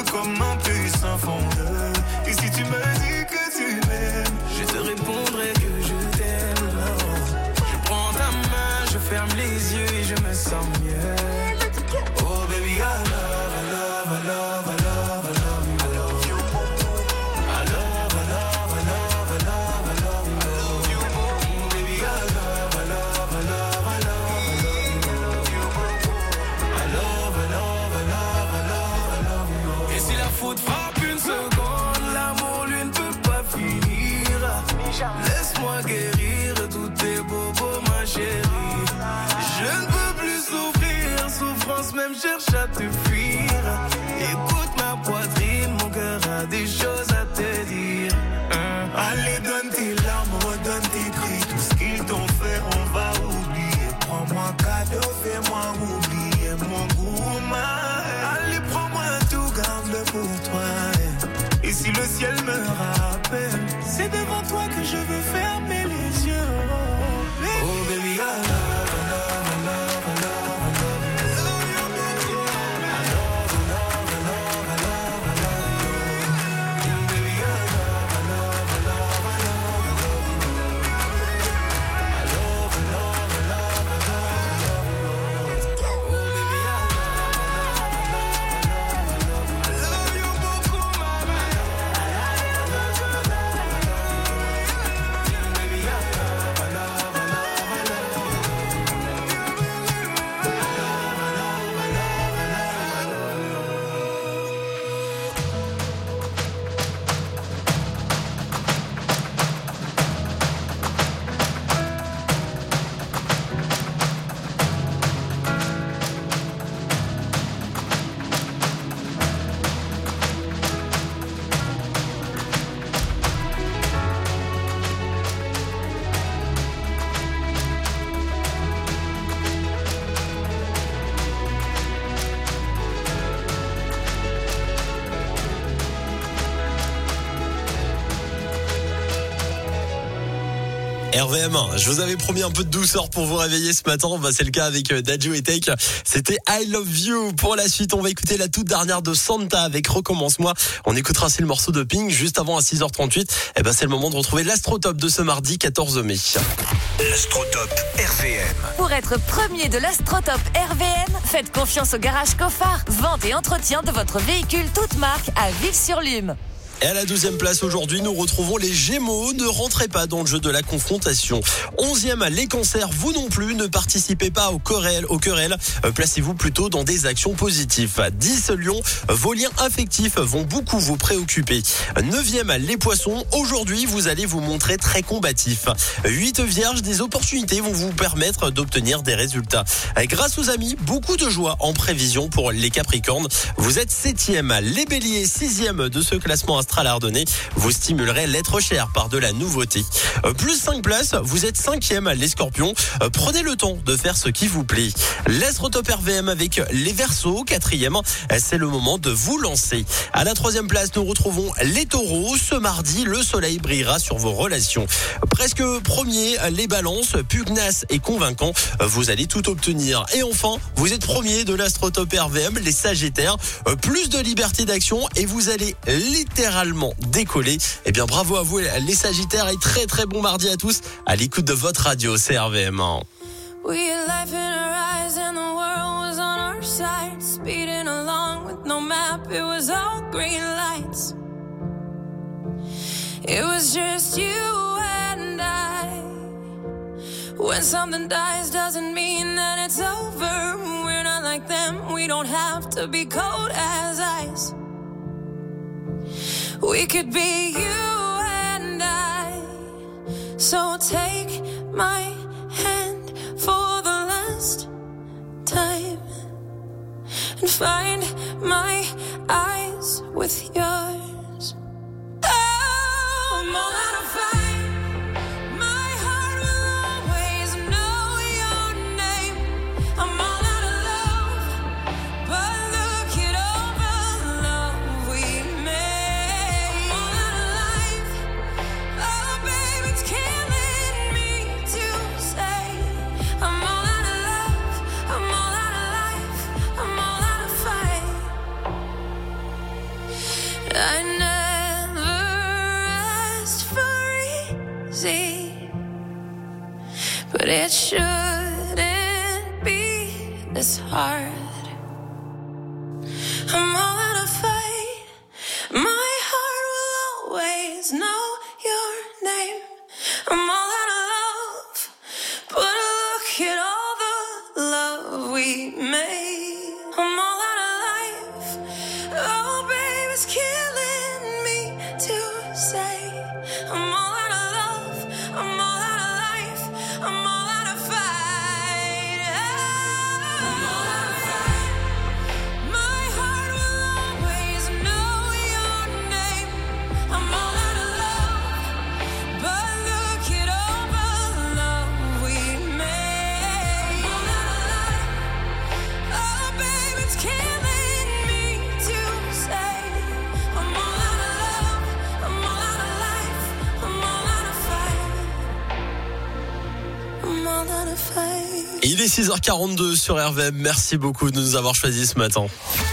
comme un puissant fondeur. Et si tu me dis que tu m'aimes, je te répondrai que je t'aime. Je prends ta main, je ferme les yeux et je me sens mieux. Oh baby, I love, I love, I love, I love, I love you. I love you. I love, I love, I love, I love, I love you. I love you. Baby, I love, I love, I love, I love, I love you. I love, I love, I love, I love, I love you. Et si la faute frappe une seconde, l'amour lui ne peut pas finir. Laisse-moi guérir tous tes bobos, ma chérie. Je ne peux plus souffrir, souffrance même cherche à te fuir. Écoute ma poitrine, mon cœur a des choses à te dire. Allez, donne tes larmes, redonne tes cris. Tout ce qu'ils t'ont fait, on va oublier. Prends-moi cadeau, fais-moi oublier mon gourmand. Allez, prends-moi tout, garde-le pour toi. Et si le ciel me rappelle, c'est devant toi que je veux fermer les yeux. Oh baby, I love, I love, I love, I love, I love you. I love, I love, I love, I love, I love you. Baby, I love, I love, I love, I love, I love you. I love, I love, I love, I love, I love you. Oh baby, I love, I love, I love, I love you beaucoup, mama. I love, I love, I love, I love you. Baby, I love, I love, I love, I love you. RVM, je vous avais promis un peu de douceur pour vous réveiller ce matin. Bah, c'est le cas avec Dadju et Take. C'était I Love You. Pour la suite, on va écouter la toute dernière de Santa avec Recommence-moi. On écoutera ainsi le morceau de Pink juste avant à 6h38. Et ben, c'est le moment de retrouver l'Astrotop de ce mardi 14 mai. L'Astrotop RVM. Pour être premier de l'Astrotop RVM, faites confiance au garage Coffard. Vente et entretien de votre véhicule toute marque à Ville-sur-Lume. Et à la 12e place aujourd'hui, nous retrouvons les Gémeaux. Ne rentrez pas dans le jeu de la confrontation. 11e, les cancers. Vous non plus, ne participez pas aux querelles. Placez-vous plutôt dans des actions positives. 10, Lion. Vos liens affectifs vont beaucoup vous préoccuper. 9e, les poissons. Aujourd'hui, vous allez vous montrer très combatif. 8, Vierge. Des opportunités vont vous permettre d'obtenir des résultats. Grâce aux amis, beaucoup de joie en prévision pour les Capricornes. Vous êtes 7e, les Béliers. 6e de ce classement astral ardennais. Vous stimulerez l'être cher par de la nouveauté. Plus 5 places, vous êtes 5e, les Scorpions. Prenez le temps de faire ce qui vous plaît. L'Astrotop RVM avec les Verseaux. 4e, c'est le moment de vous lancer. À la 3e place, nous retrouvons les Taureaux. Ce mardi, le soleil brillera sur vos relations. Presque premier, les Balances. Pugnace et convaincant, vous allez tout obtenir. Et enfin, vous êtes premier de l'Astrotop RVM, les Sagittaires. Plus de liberté d'action et vous allez littéralement décoller. Eh bien, bravo à vous les Sagittaires et très très bon mardi à tous à l'écoute de votre radio, c'est RVM. We had life in our eyes and the world was on our side. Speeding along with no map, it was all green lights. It was just you and I. When something dies doesn't mean that it's over. We're not like them, we don't have to be cold as ice. We could be you and I. So take my hand for the last time and find my eyes with yours. Oh, I'm all out of fight. My heart will always know your name. I'm all out of love, but look it over the love we made. I'm all out of life. Oh, baby, it's killing me to say. I'm all out of love. I'm all out of life. I'm all out of fight. easy, but it shouldn't be this hard. I'm all out of fight. My heart will always know your name. I'm all out of love, but look at all the love we made. I'm all out of life. Oh, babe, it's killing me to say. I'm all out of love. I'm all out of life. I'm all out of fight. I'm all out of fight. My heart will always know your name. I'm all out of love, but look at all the love we made. I'm all out of life. Oh, babe, it's killing me to say. I'm all out of love. I'm all out of life. I'm all out of fight. I'm all out of fight. Il est 6h42 sur RVM. Merci beaucoup de nous avoir choisis ce matin.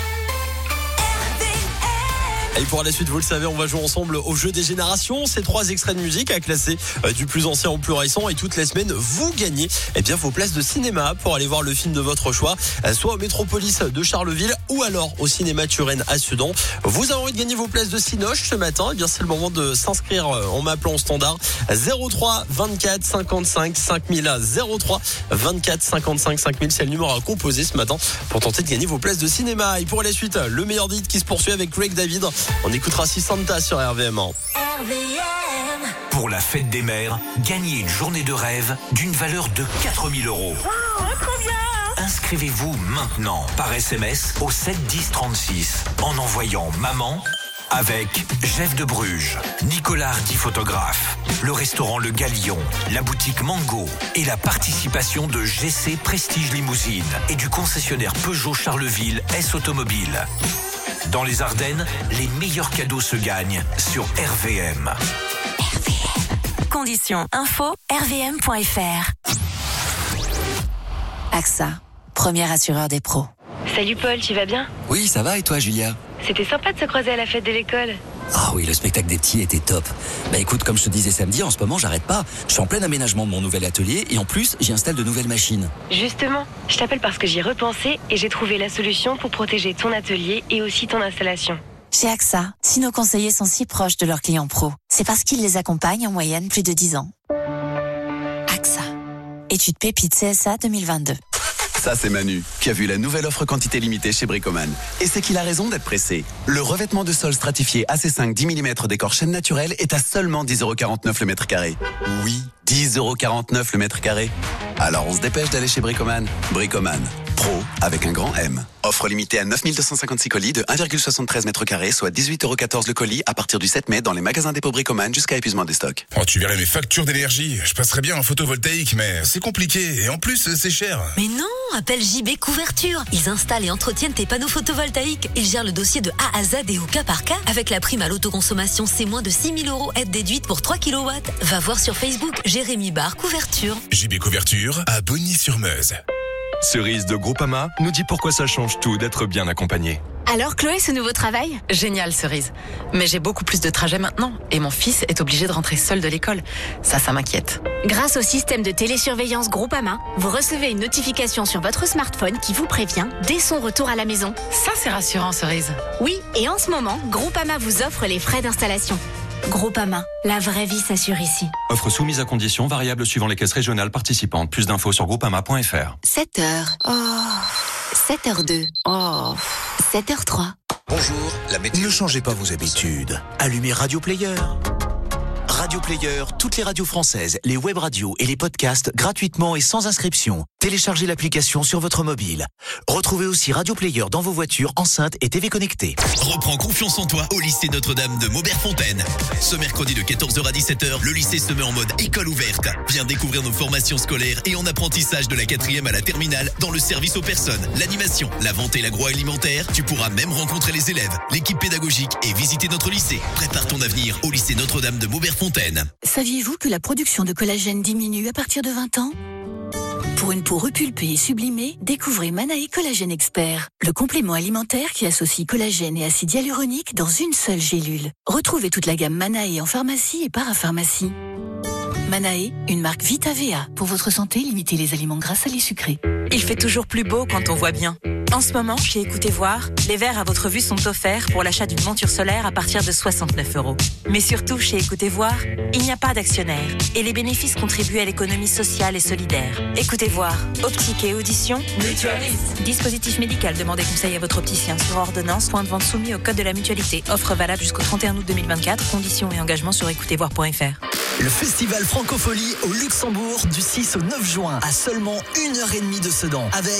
Et pour la suite, vous le savez, on va jouer ensemble au jeu des générations. C'est 3 extraits de musique à classer du plus ancien au plus récent. Et toutes les semaines, vous gagnez vos places de cinéma pour aller voir le film de votre choix, soit au Métropolis de Charleville ou alors au cinéma Turenne à Sedan. Vous avez envie de gagner vos places de Cinoche ce matin? C'est le moment de s'inscrire en m'appelant au standard 03 24 55 5000. 03 24 55 5000, c'est le numéro à composer ce matin pour tenter de gagner vos places de cinéma. Et pour la suite, le meilleur hit qui se poursuit avec Greg David. On écoutera Si Santa sur RVM. Pour la fête des mères, gagnez une journée de rêve d'une valeur de 4 000 €. Trop bien. Inscrivez-vous maintenant par SMS au 7 10 36 en envoyant maman avec Jeff de Bruges, Nicolas Hardy photographe, le restaurant Le Galion, la boutique Mango et la participation de GC Prestige Limousine et du concessionnaire Peugeot Charleville S Automobile. Dans les Ardennes, les meilleurs cadeaux se gagnent sur RVM. Conditions info rvm.fr. AXA, premier assureur des pros. Salut Paul, tu vas bien? Oui, ça va et toi Julia? C'était sympa de se croiser à la fête de l'école. Ah oui, le spectacle des petits était top. Bah écoute, comme je te disais samedi, en ce moment j'arrête pas. Je suis en plein aménagement de mon nouvel atelier et en plus j'y installe de nouvelles machines. Justement, je t'appelle parce que j'y ai repensé et j'ai trouvé la solution pour protéger ton atelier et aussi ton installation. Chez AXA, si nos conseillers sont si proches de leurs clients pros, c'est parce qu'ils les accompagnent en moyenne plus de 10 ans. AXA. Étude Pépite CSA 2022. Ça, c'est Manu, qui a vu la nouvelle offre quantité limitée chez Bricoman. Et c'est qu'il a raison d'être pressé. Le revêtement de sol stratifié AC5 10 mm décor chêne naturel est à seulement 10,49 € le mètre carré. Oui, 10,49 € le mètre carré. Alors on se dépêche d'aller chez Bricoman. Bricoman, pro avec un grand M. Offre limitée à 9 256 colis de 1,73 mètres carrés, soit 18,14 € le colis à partir du 7 mai dans les magasins dépôt Bricoman jusqu'à épuisement des stocks. Oh, tu verrais mes factures d'énergie. Je passerais bien en photovoltaïque, mais c'est compliqué. Et en plus, c'est cher. Mais non, appelle JB Couverture. Ils installent et entretiennent tes panneaux photovoltaïques. Ils gèrent le dossier de A à Z et au cas par cas. Avec la prime à l'autoconsommation, c'est moins de 6 000 € aide déduite pour 3 kW. Va voir sur Facebook Jérémy Bar Couverture. JB Couverture à Bogny-sur-Meuse. Cerise de Groupama nous dit pourquoi ça change tout d'être bien accompagné. Alors Chloé, ce nouveau travail? Génial Cerise. Mais j'ai beaucoup plus de trajets maintenant et mon fils est obligé de rentrer seul de l'école. Ça m'inquiète. Grâce au système de télésurveillance Groupama, vous recevez une notification sur votre smartphone qui vous prévient dès son retour à la maison. Ça c'est rassurant Cerise. Oui, et en ce moment, Groupama vous offre les frais d'installation. Groupama, la vraie vie s'assure ici. Offre soumise à conditions, variables suivant les caisses régionales participantes. Plus d'infos sur groupama.fr. 7h. Oh. 7h02. Oh. 7h03. Bonjour, la météo. Ne changez pas vos habitudes. Allumez Radio Player. Radio Player, toutes les radios françaises, les web radios et les podcasts gratuitement et sans inscription. Téléchargez l'application sur votre mobile. Retrouvez aussi Radio Player dans vos voitures, enceintes et TV connectées. Reprends confiance en toi au lycée Notre-Dame de Maubert-Fontaine. Ce mercredi de 14h à 17h, le lycée se met en mode école ouverte. Viens découvrir nos formations scolaires et en apprentissage de la 4e à la terminale dans le service aux personnes, l'animation, la vente et l'agroalimentaire. Tu pourras même rencontrer les élèves, l'équipe pédagogique et visiter notre lycée. Prépare ton avenir au lycée Notre-Dame de Maubert-Fontaine. Saviez-vous que la production de collagène diminue à partir de 20 ans ? Pour une peau repulpée et sublimée, découvrez Manae Collagène Expert, le complément alimentaire qui associe collagène et acide hyaluronique dans une seule gélule. Retrouvez toute la gamme Manae en pharmacie et parapharmacie. Manae, une marque Vitavea. Pour votre santé, limitez les aliments gras, salés, sucrés. Il fait toujours plus beau quand on voit bien. En ce moment, chez Écoutez Voir, les verres à votre vue sont offerts pour l'achat d'une monture solaire à partir de 69 €. Mais surtout, chez Écoutez Voir, il n'y a pas d'actionnaire et les bénéfices contribuent à l'économie sociale et solidaire. Écoutez Voir, optique et audition, mutualiste. Dispositif médical, demandez conseil à votre opticien sur ordonnance, point de vente soumis au code de la mutualité. Offre valable jusqu'au 31 août 2024, conditions et engagements sur écoutezvoir.fr. Le festival Francophonie au Luxembourg du 6 au 9 juin à seulement 1h30 de Sedan avec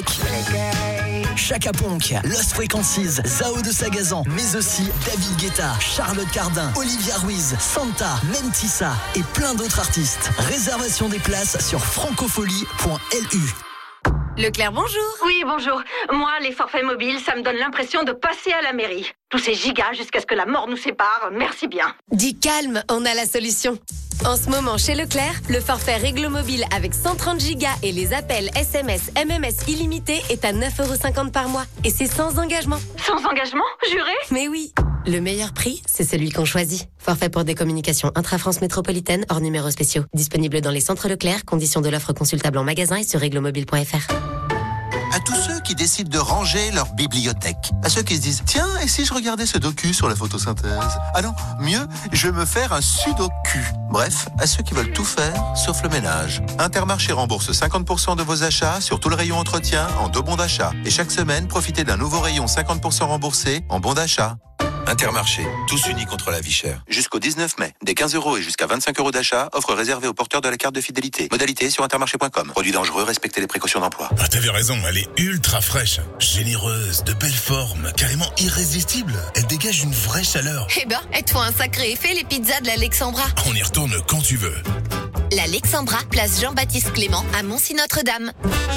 Chaka Ponk, Lost Frequencies, Zao de Sagazan, mais aussi David Guetta, Charlotte Cardin, Olivia Ruiz, Santa, Mentissa et plein d'autres artistes. Réservation des places sur francofolie.lu. Leclerc, bonjour. Oui, bonjour. Moi, les forfaits mobiles, ça me donne l'impression de passer à la mairie. Tous ces gigas jusqu'à ce que la mort nous sépare, merci bien. Dis calme, on a la solution. En ce moment, chez Leclerc, le forfait Réglo Mobile avec 130 gigas et les appels SMS, MMS illimités est à 9,50 € par mois. Et c'est sans engagement. Sans engagement, juré? Mais oui. Le meilleur prix, c'est celui qu'on choisit. Forfait pour des communications intra-France métropolitaine hors numéros spéciaux. Disponible dans les centres Leclerc, conditions de l'offre consultable en magasin et sur réglomobile.fr. À tous ceux qui décident de ranger leur bibliothèque. À ceux qui se disent, tiens, et si je regardais ce docu sur la photosynthèse? Ah non, mieux, je vais me faire un sudoku. Bref, à ceux qui veulent tout faire, sauf le ménage. Intermarché rembourse 50% de vos achats sur tout le rayon entretien en 2 bons d'achat. Et chaque semaine, profitez d'un nouveau rayon 50% remboursé en bons d'achat. Intermarché, tous unis contre la vie chère. Jusqu'au 19 mai, des 15 € et jusqu'à 25 € d'achat, offre réservée aux porteurs de la carte de fidélité. Modalité sur intermarché.com. Produit dangereux, respectez les précautions d'emploi. Ah, t'avais raison, elle est ultra fraîche, généreuse, de belle forme, carrément irrésistible. Elle dégage une vraie chaleur. Eh ben, elles te font un sacré effet, les pizzas de l'Alexandra. On y retourne quand tu veux. L'Alexandra, place Jean-Baptiste Clément à Moncy-Notre-Dame.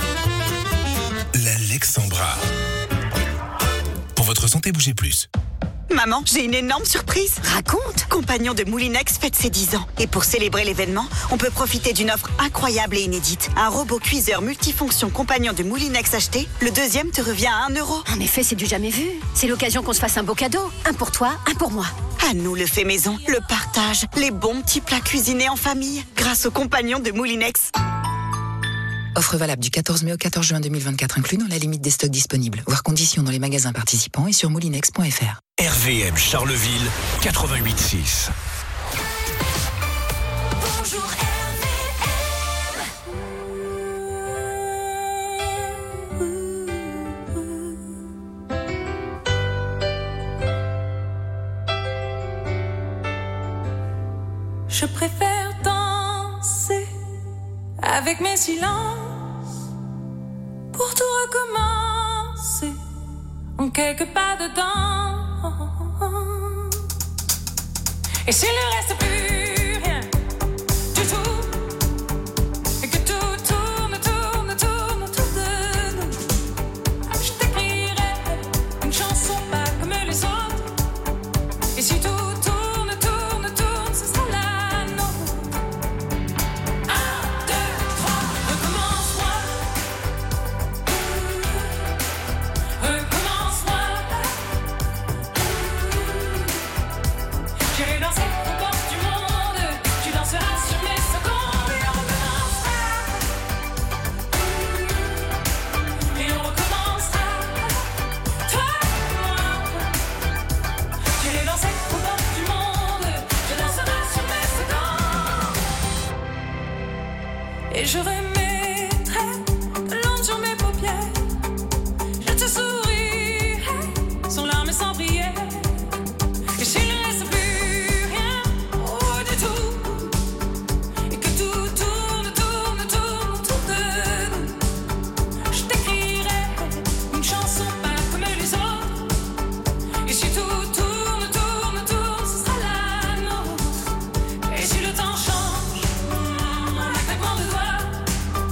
L'Alexandra. Pour votre santé, bougez plus. Maman, j'ai une énorme surprise. Raconte. Compagnon de Moulinex fête ses 10 ans. Et pour célébrer l'événement, on peut profiter d'une offre incroyable et inédite. Un robot cuiseur multifonction Compagnon de Moulinex acheté, le deuxième te revient à 1 €. En effet, c'est du jamais vu. C'est l'occasion qu'on se fasse un beau cadeau. Un pour toi, un pour moi. À nous le fait maison, le partage, les bons petits plats cuisinés en famille, grâce au Compagnon de Moulinex. Offre valable du 14 mai au 14 juin 2024, inclus dans la limite des stocks disponibles. Voir conditions dans les magasins participants et sur moulinex.fr. RVM Charleville 88.6. Bonjour Je préfère danser avec mes silences pour tout recommencer en quelques pas dedans. Et s'il ne reste plus rien du tout, et que tout tourne, tourne, tourne autour de nous, je t'écrirai une chanson pas comme les autres. Et si tout tourne, tourne, tourne, ce sera la nôtre. 1, 2, 3, recommence-moi. Recommence-moi. J'irai danser aux portes du monde. Tu danseras sur mes secondes. Et on recommencera. Et on recommencera. Toi et moi. J'irai danser aux portes du monde. Tu danseras sur mes secondes. Et je remettrai de l'encre sur mes paupières. Je te sourirai sans larmes et sans prière. Et s'il ne reste plus rien du tout, et que tout tourne, tourne, tourne autour de nous, je t'écrirai une chanson pas comme les autres. Et si tout tourne, tourne, tourne, ce sera la nôtre. Et si le temps change, en un claquement de doigts,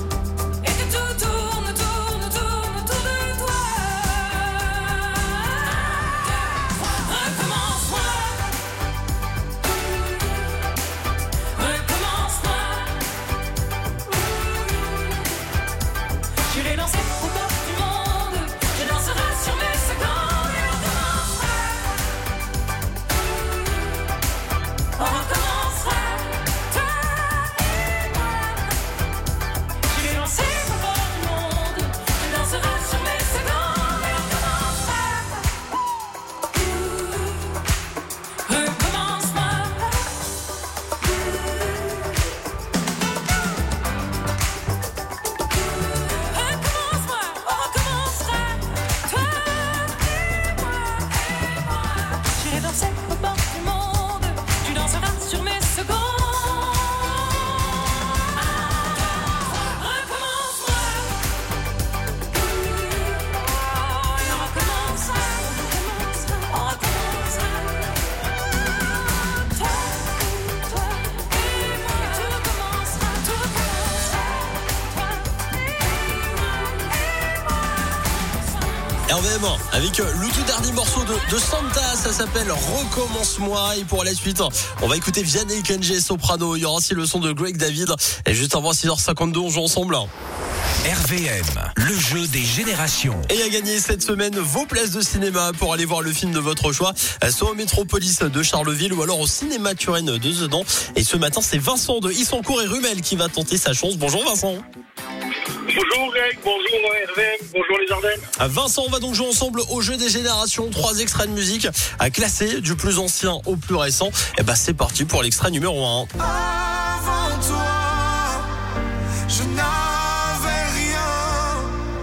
RVM avec le tout dernier morceau de Santa, ça s'appelle Recommence-moi. Et pour la suite, on va écouter Vianney, Kenji et Soprano. Il y aura aussi le son de Greg David. Et juste avant 6h52, on joue ensemble. RVM, le jeu des générations. Et à gagner cette semaine vos places de cinéma pour aller voir le film de votre choix, soit au Métropolis de Charleville ou alors au Cinéma Turenne de Sedan. Et ce matin, c'est Vincent de Issancourt et Rumel qui va tenter sa chance. Bonjour Vincent. Bonjour Greg, bonjour RVM, bonjour les Ardennes. Vincent, on va donc jouer ensemble au jeu des générations. 3 extraits de musique à classer du plus ancien au plus récent. Et c'est parti pour l'extrait numéro 1. Avant toi, je n'avais rien.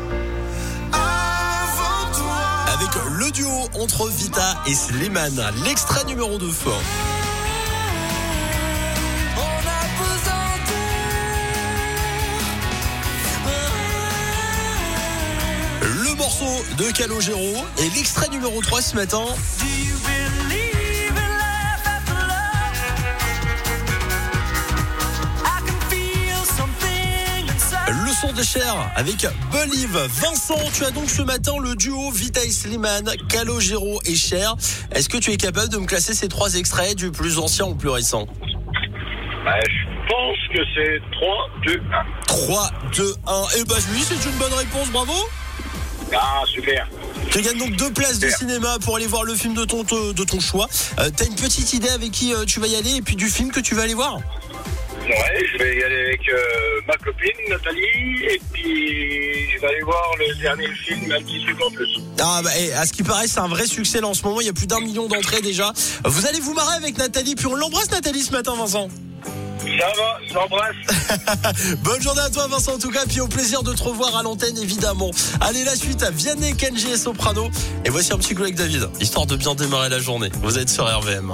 Avant toi. Avec le duo entre Vita et Slimane. L'extrait numéro 2 fort. Le morceau de Calogero et l'extrait numéro 3 ce matin. Le son de Cher avec Believe. Vincent, tu as donc ce matin le duo Vita et Slimane, Calogero et Cher. Est-ce que tu es capable de me classer ces 3 extraits du plus ancien au plus récent? Je pense que c'est 3, 2, 1. 3, 2, 1. Et oui, c'est une bonne réponse, bravo. Ah, super. Tu gagnes donc 2 places de cinéma pour aller voir le film de ton choix. T'as une petite idée avec qui tu vas y aller et puis du film que tu vas aller voir? Ouais, je vais y aller avec ma copine Nathalie et puis je vais aller voir le dernier film Un petit sucre en plus. À ce qui paraît, c'est un vrai succès là en ce moment. Il y a plus d'1 million d'entrées déjà. Vous allez vous marrer avec Nathalie, puis on l'embrasse Nathalie ce matin, Vincent. Ça va, je l'embrasse. Bonne journée à toi Vincent en tout cas, puis au plaisir de te revoir à l'antenne évidemment. Allez, la suite à Vianney, Kenji et Soprano. Et voici un petit coup avec David, histoire de bien démarrer la journée. Vous êtes sur RVM.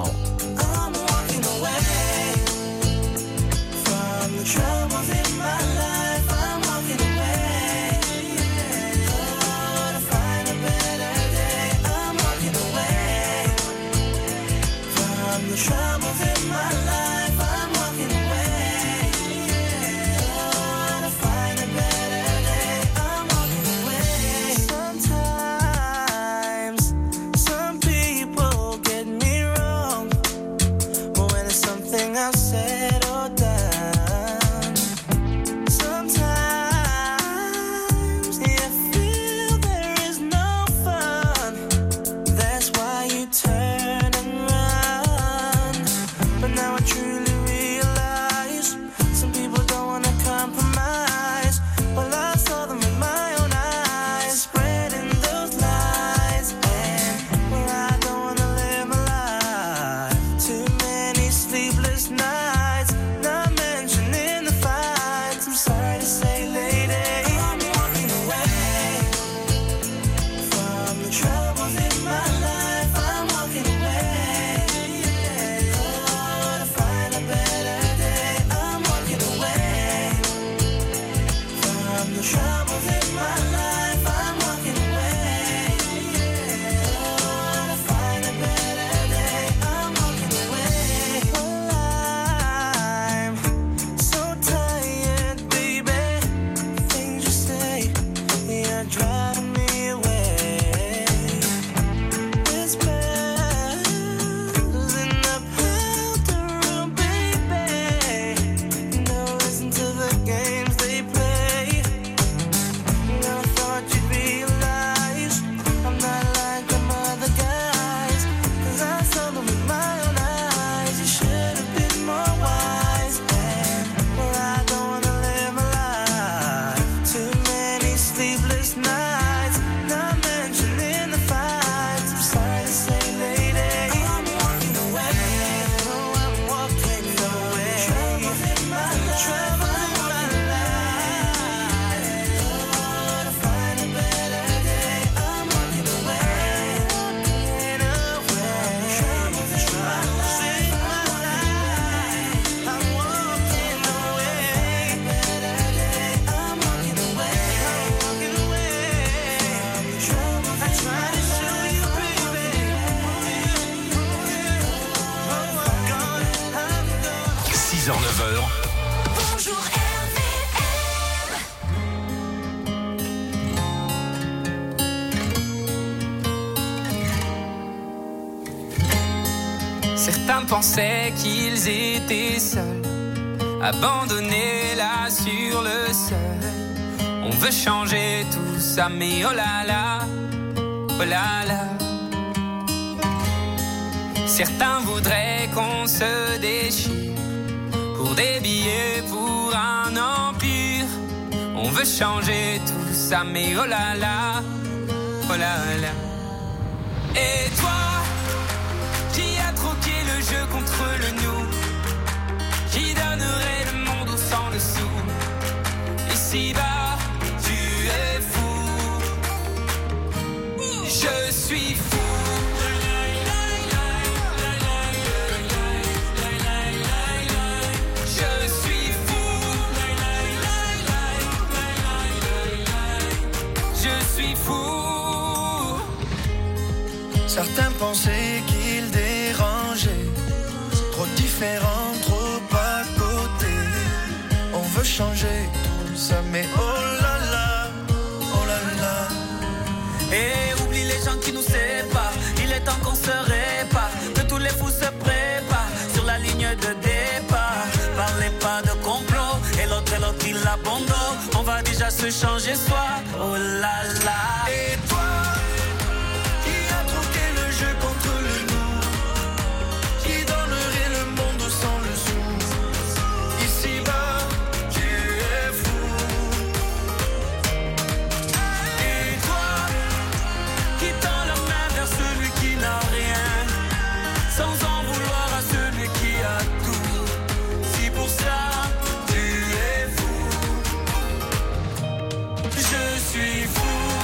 Certains pensaient qu'ils étaient seuls, abandonnés là sur le sol. On veut changer tout ça, mais oh là là, oh là là. Certains voudraient qu'on se déchire pour des billets, pour un empire. On veut changer tout ça, mais oh là là, oh là là. Et toi, qui a troqué le jeu contre le nous, qui donnerait le monde au sang dessous. Ici-bas, tu es fou, je suis fou. Certains pensaient qu'ils dérangeaient, trop différents, trop à côté. On veut changer tout ça, mais oh là là, oh là là. Et oublie les gens qui nous séparent, il est temps qu'on se répare, que tous les fous se préparent sur la ligne de départ. Parlez pas de complot, et l'autre il abandonne. On va déjà se changer soi, oh là là. Et toi, contre le nous, qui donnerait le monde sans le sou. Ici-bas, tu es fou. Et toi, qui tend la main vers celui qui n'a rien, sans en vouloir à celui qui a tout. Si pour ça, tu es fou, je suis fou.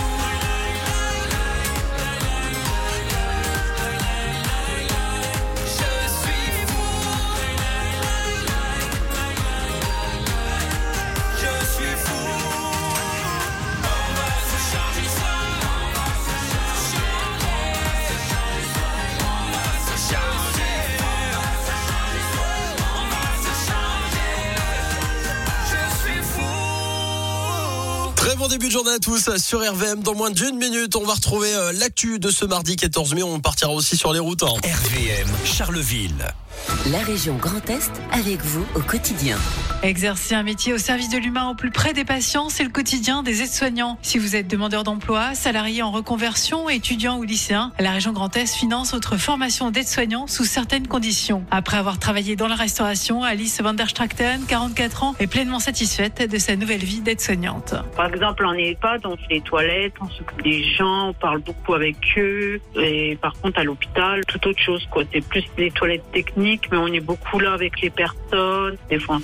Très bon début de journée à tous sur RVM. Dans moins d'une minute, on va retrouver l'actu de ce mardi 14 mai. On partira aussi sur les routes. RVM Charleville. La région Grand Est avec vous au quotidien. Exercer un métier au service de l'humain au plus près des patients, c'est le quotidien des aides-soignants. Si vous êtes demandeur d'emploi, salarié en reconversion, étudiant ou lycéen, la région Grand Est finance votre formation d'aide-soignant sous certaines conditions. Après avoir travaillé dans la restauration, Alice van der Strachten, 44 ans, est pleinement satisfaite de sa nouvelle vie d'aide-soignante. Par exemple, en EHPAD, on fait les toilettes, on s'occupe des gens, on parle beaucoup avec eux. Et par contre, à l'hôpital, tout autre chose, quoi. C'est plus des toilettes techniques, mais on est beaucoup là avec les personnes. Des fois, on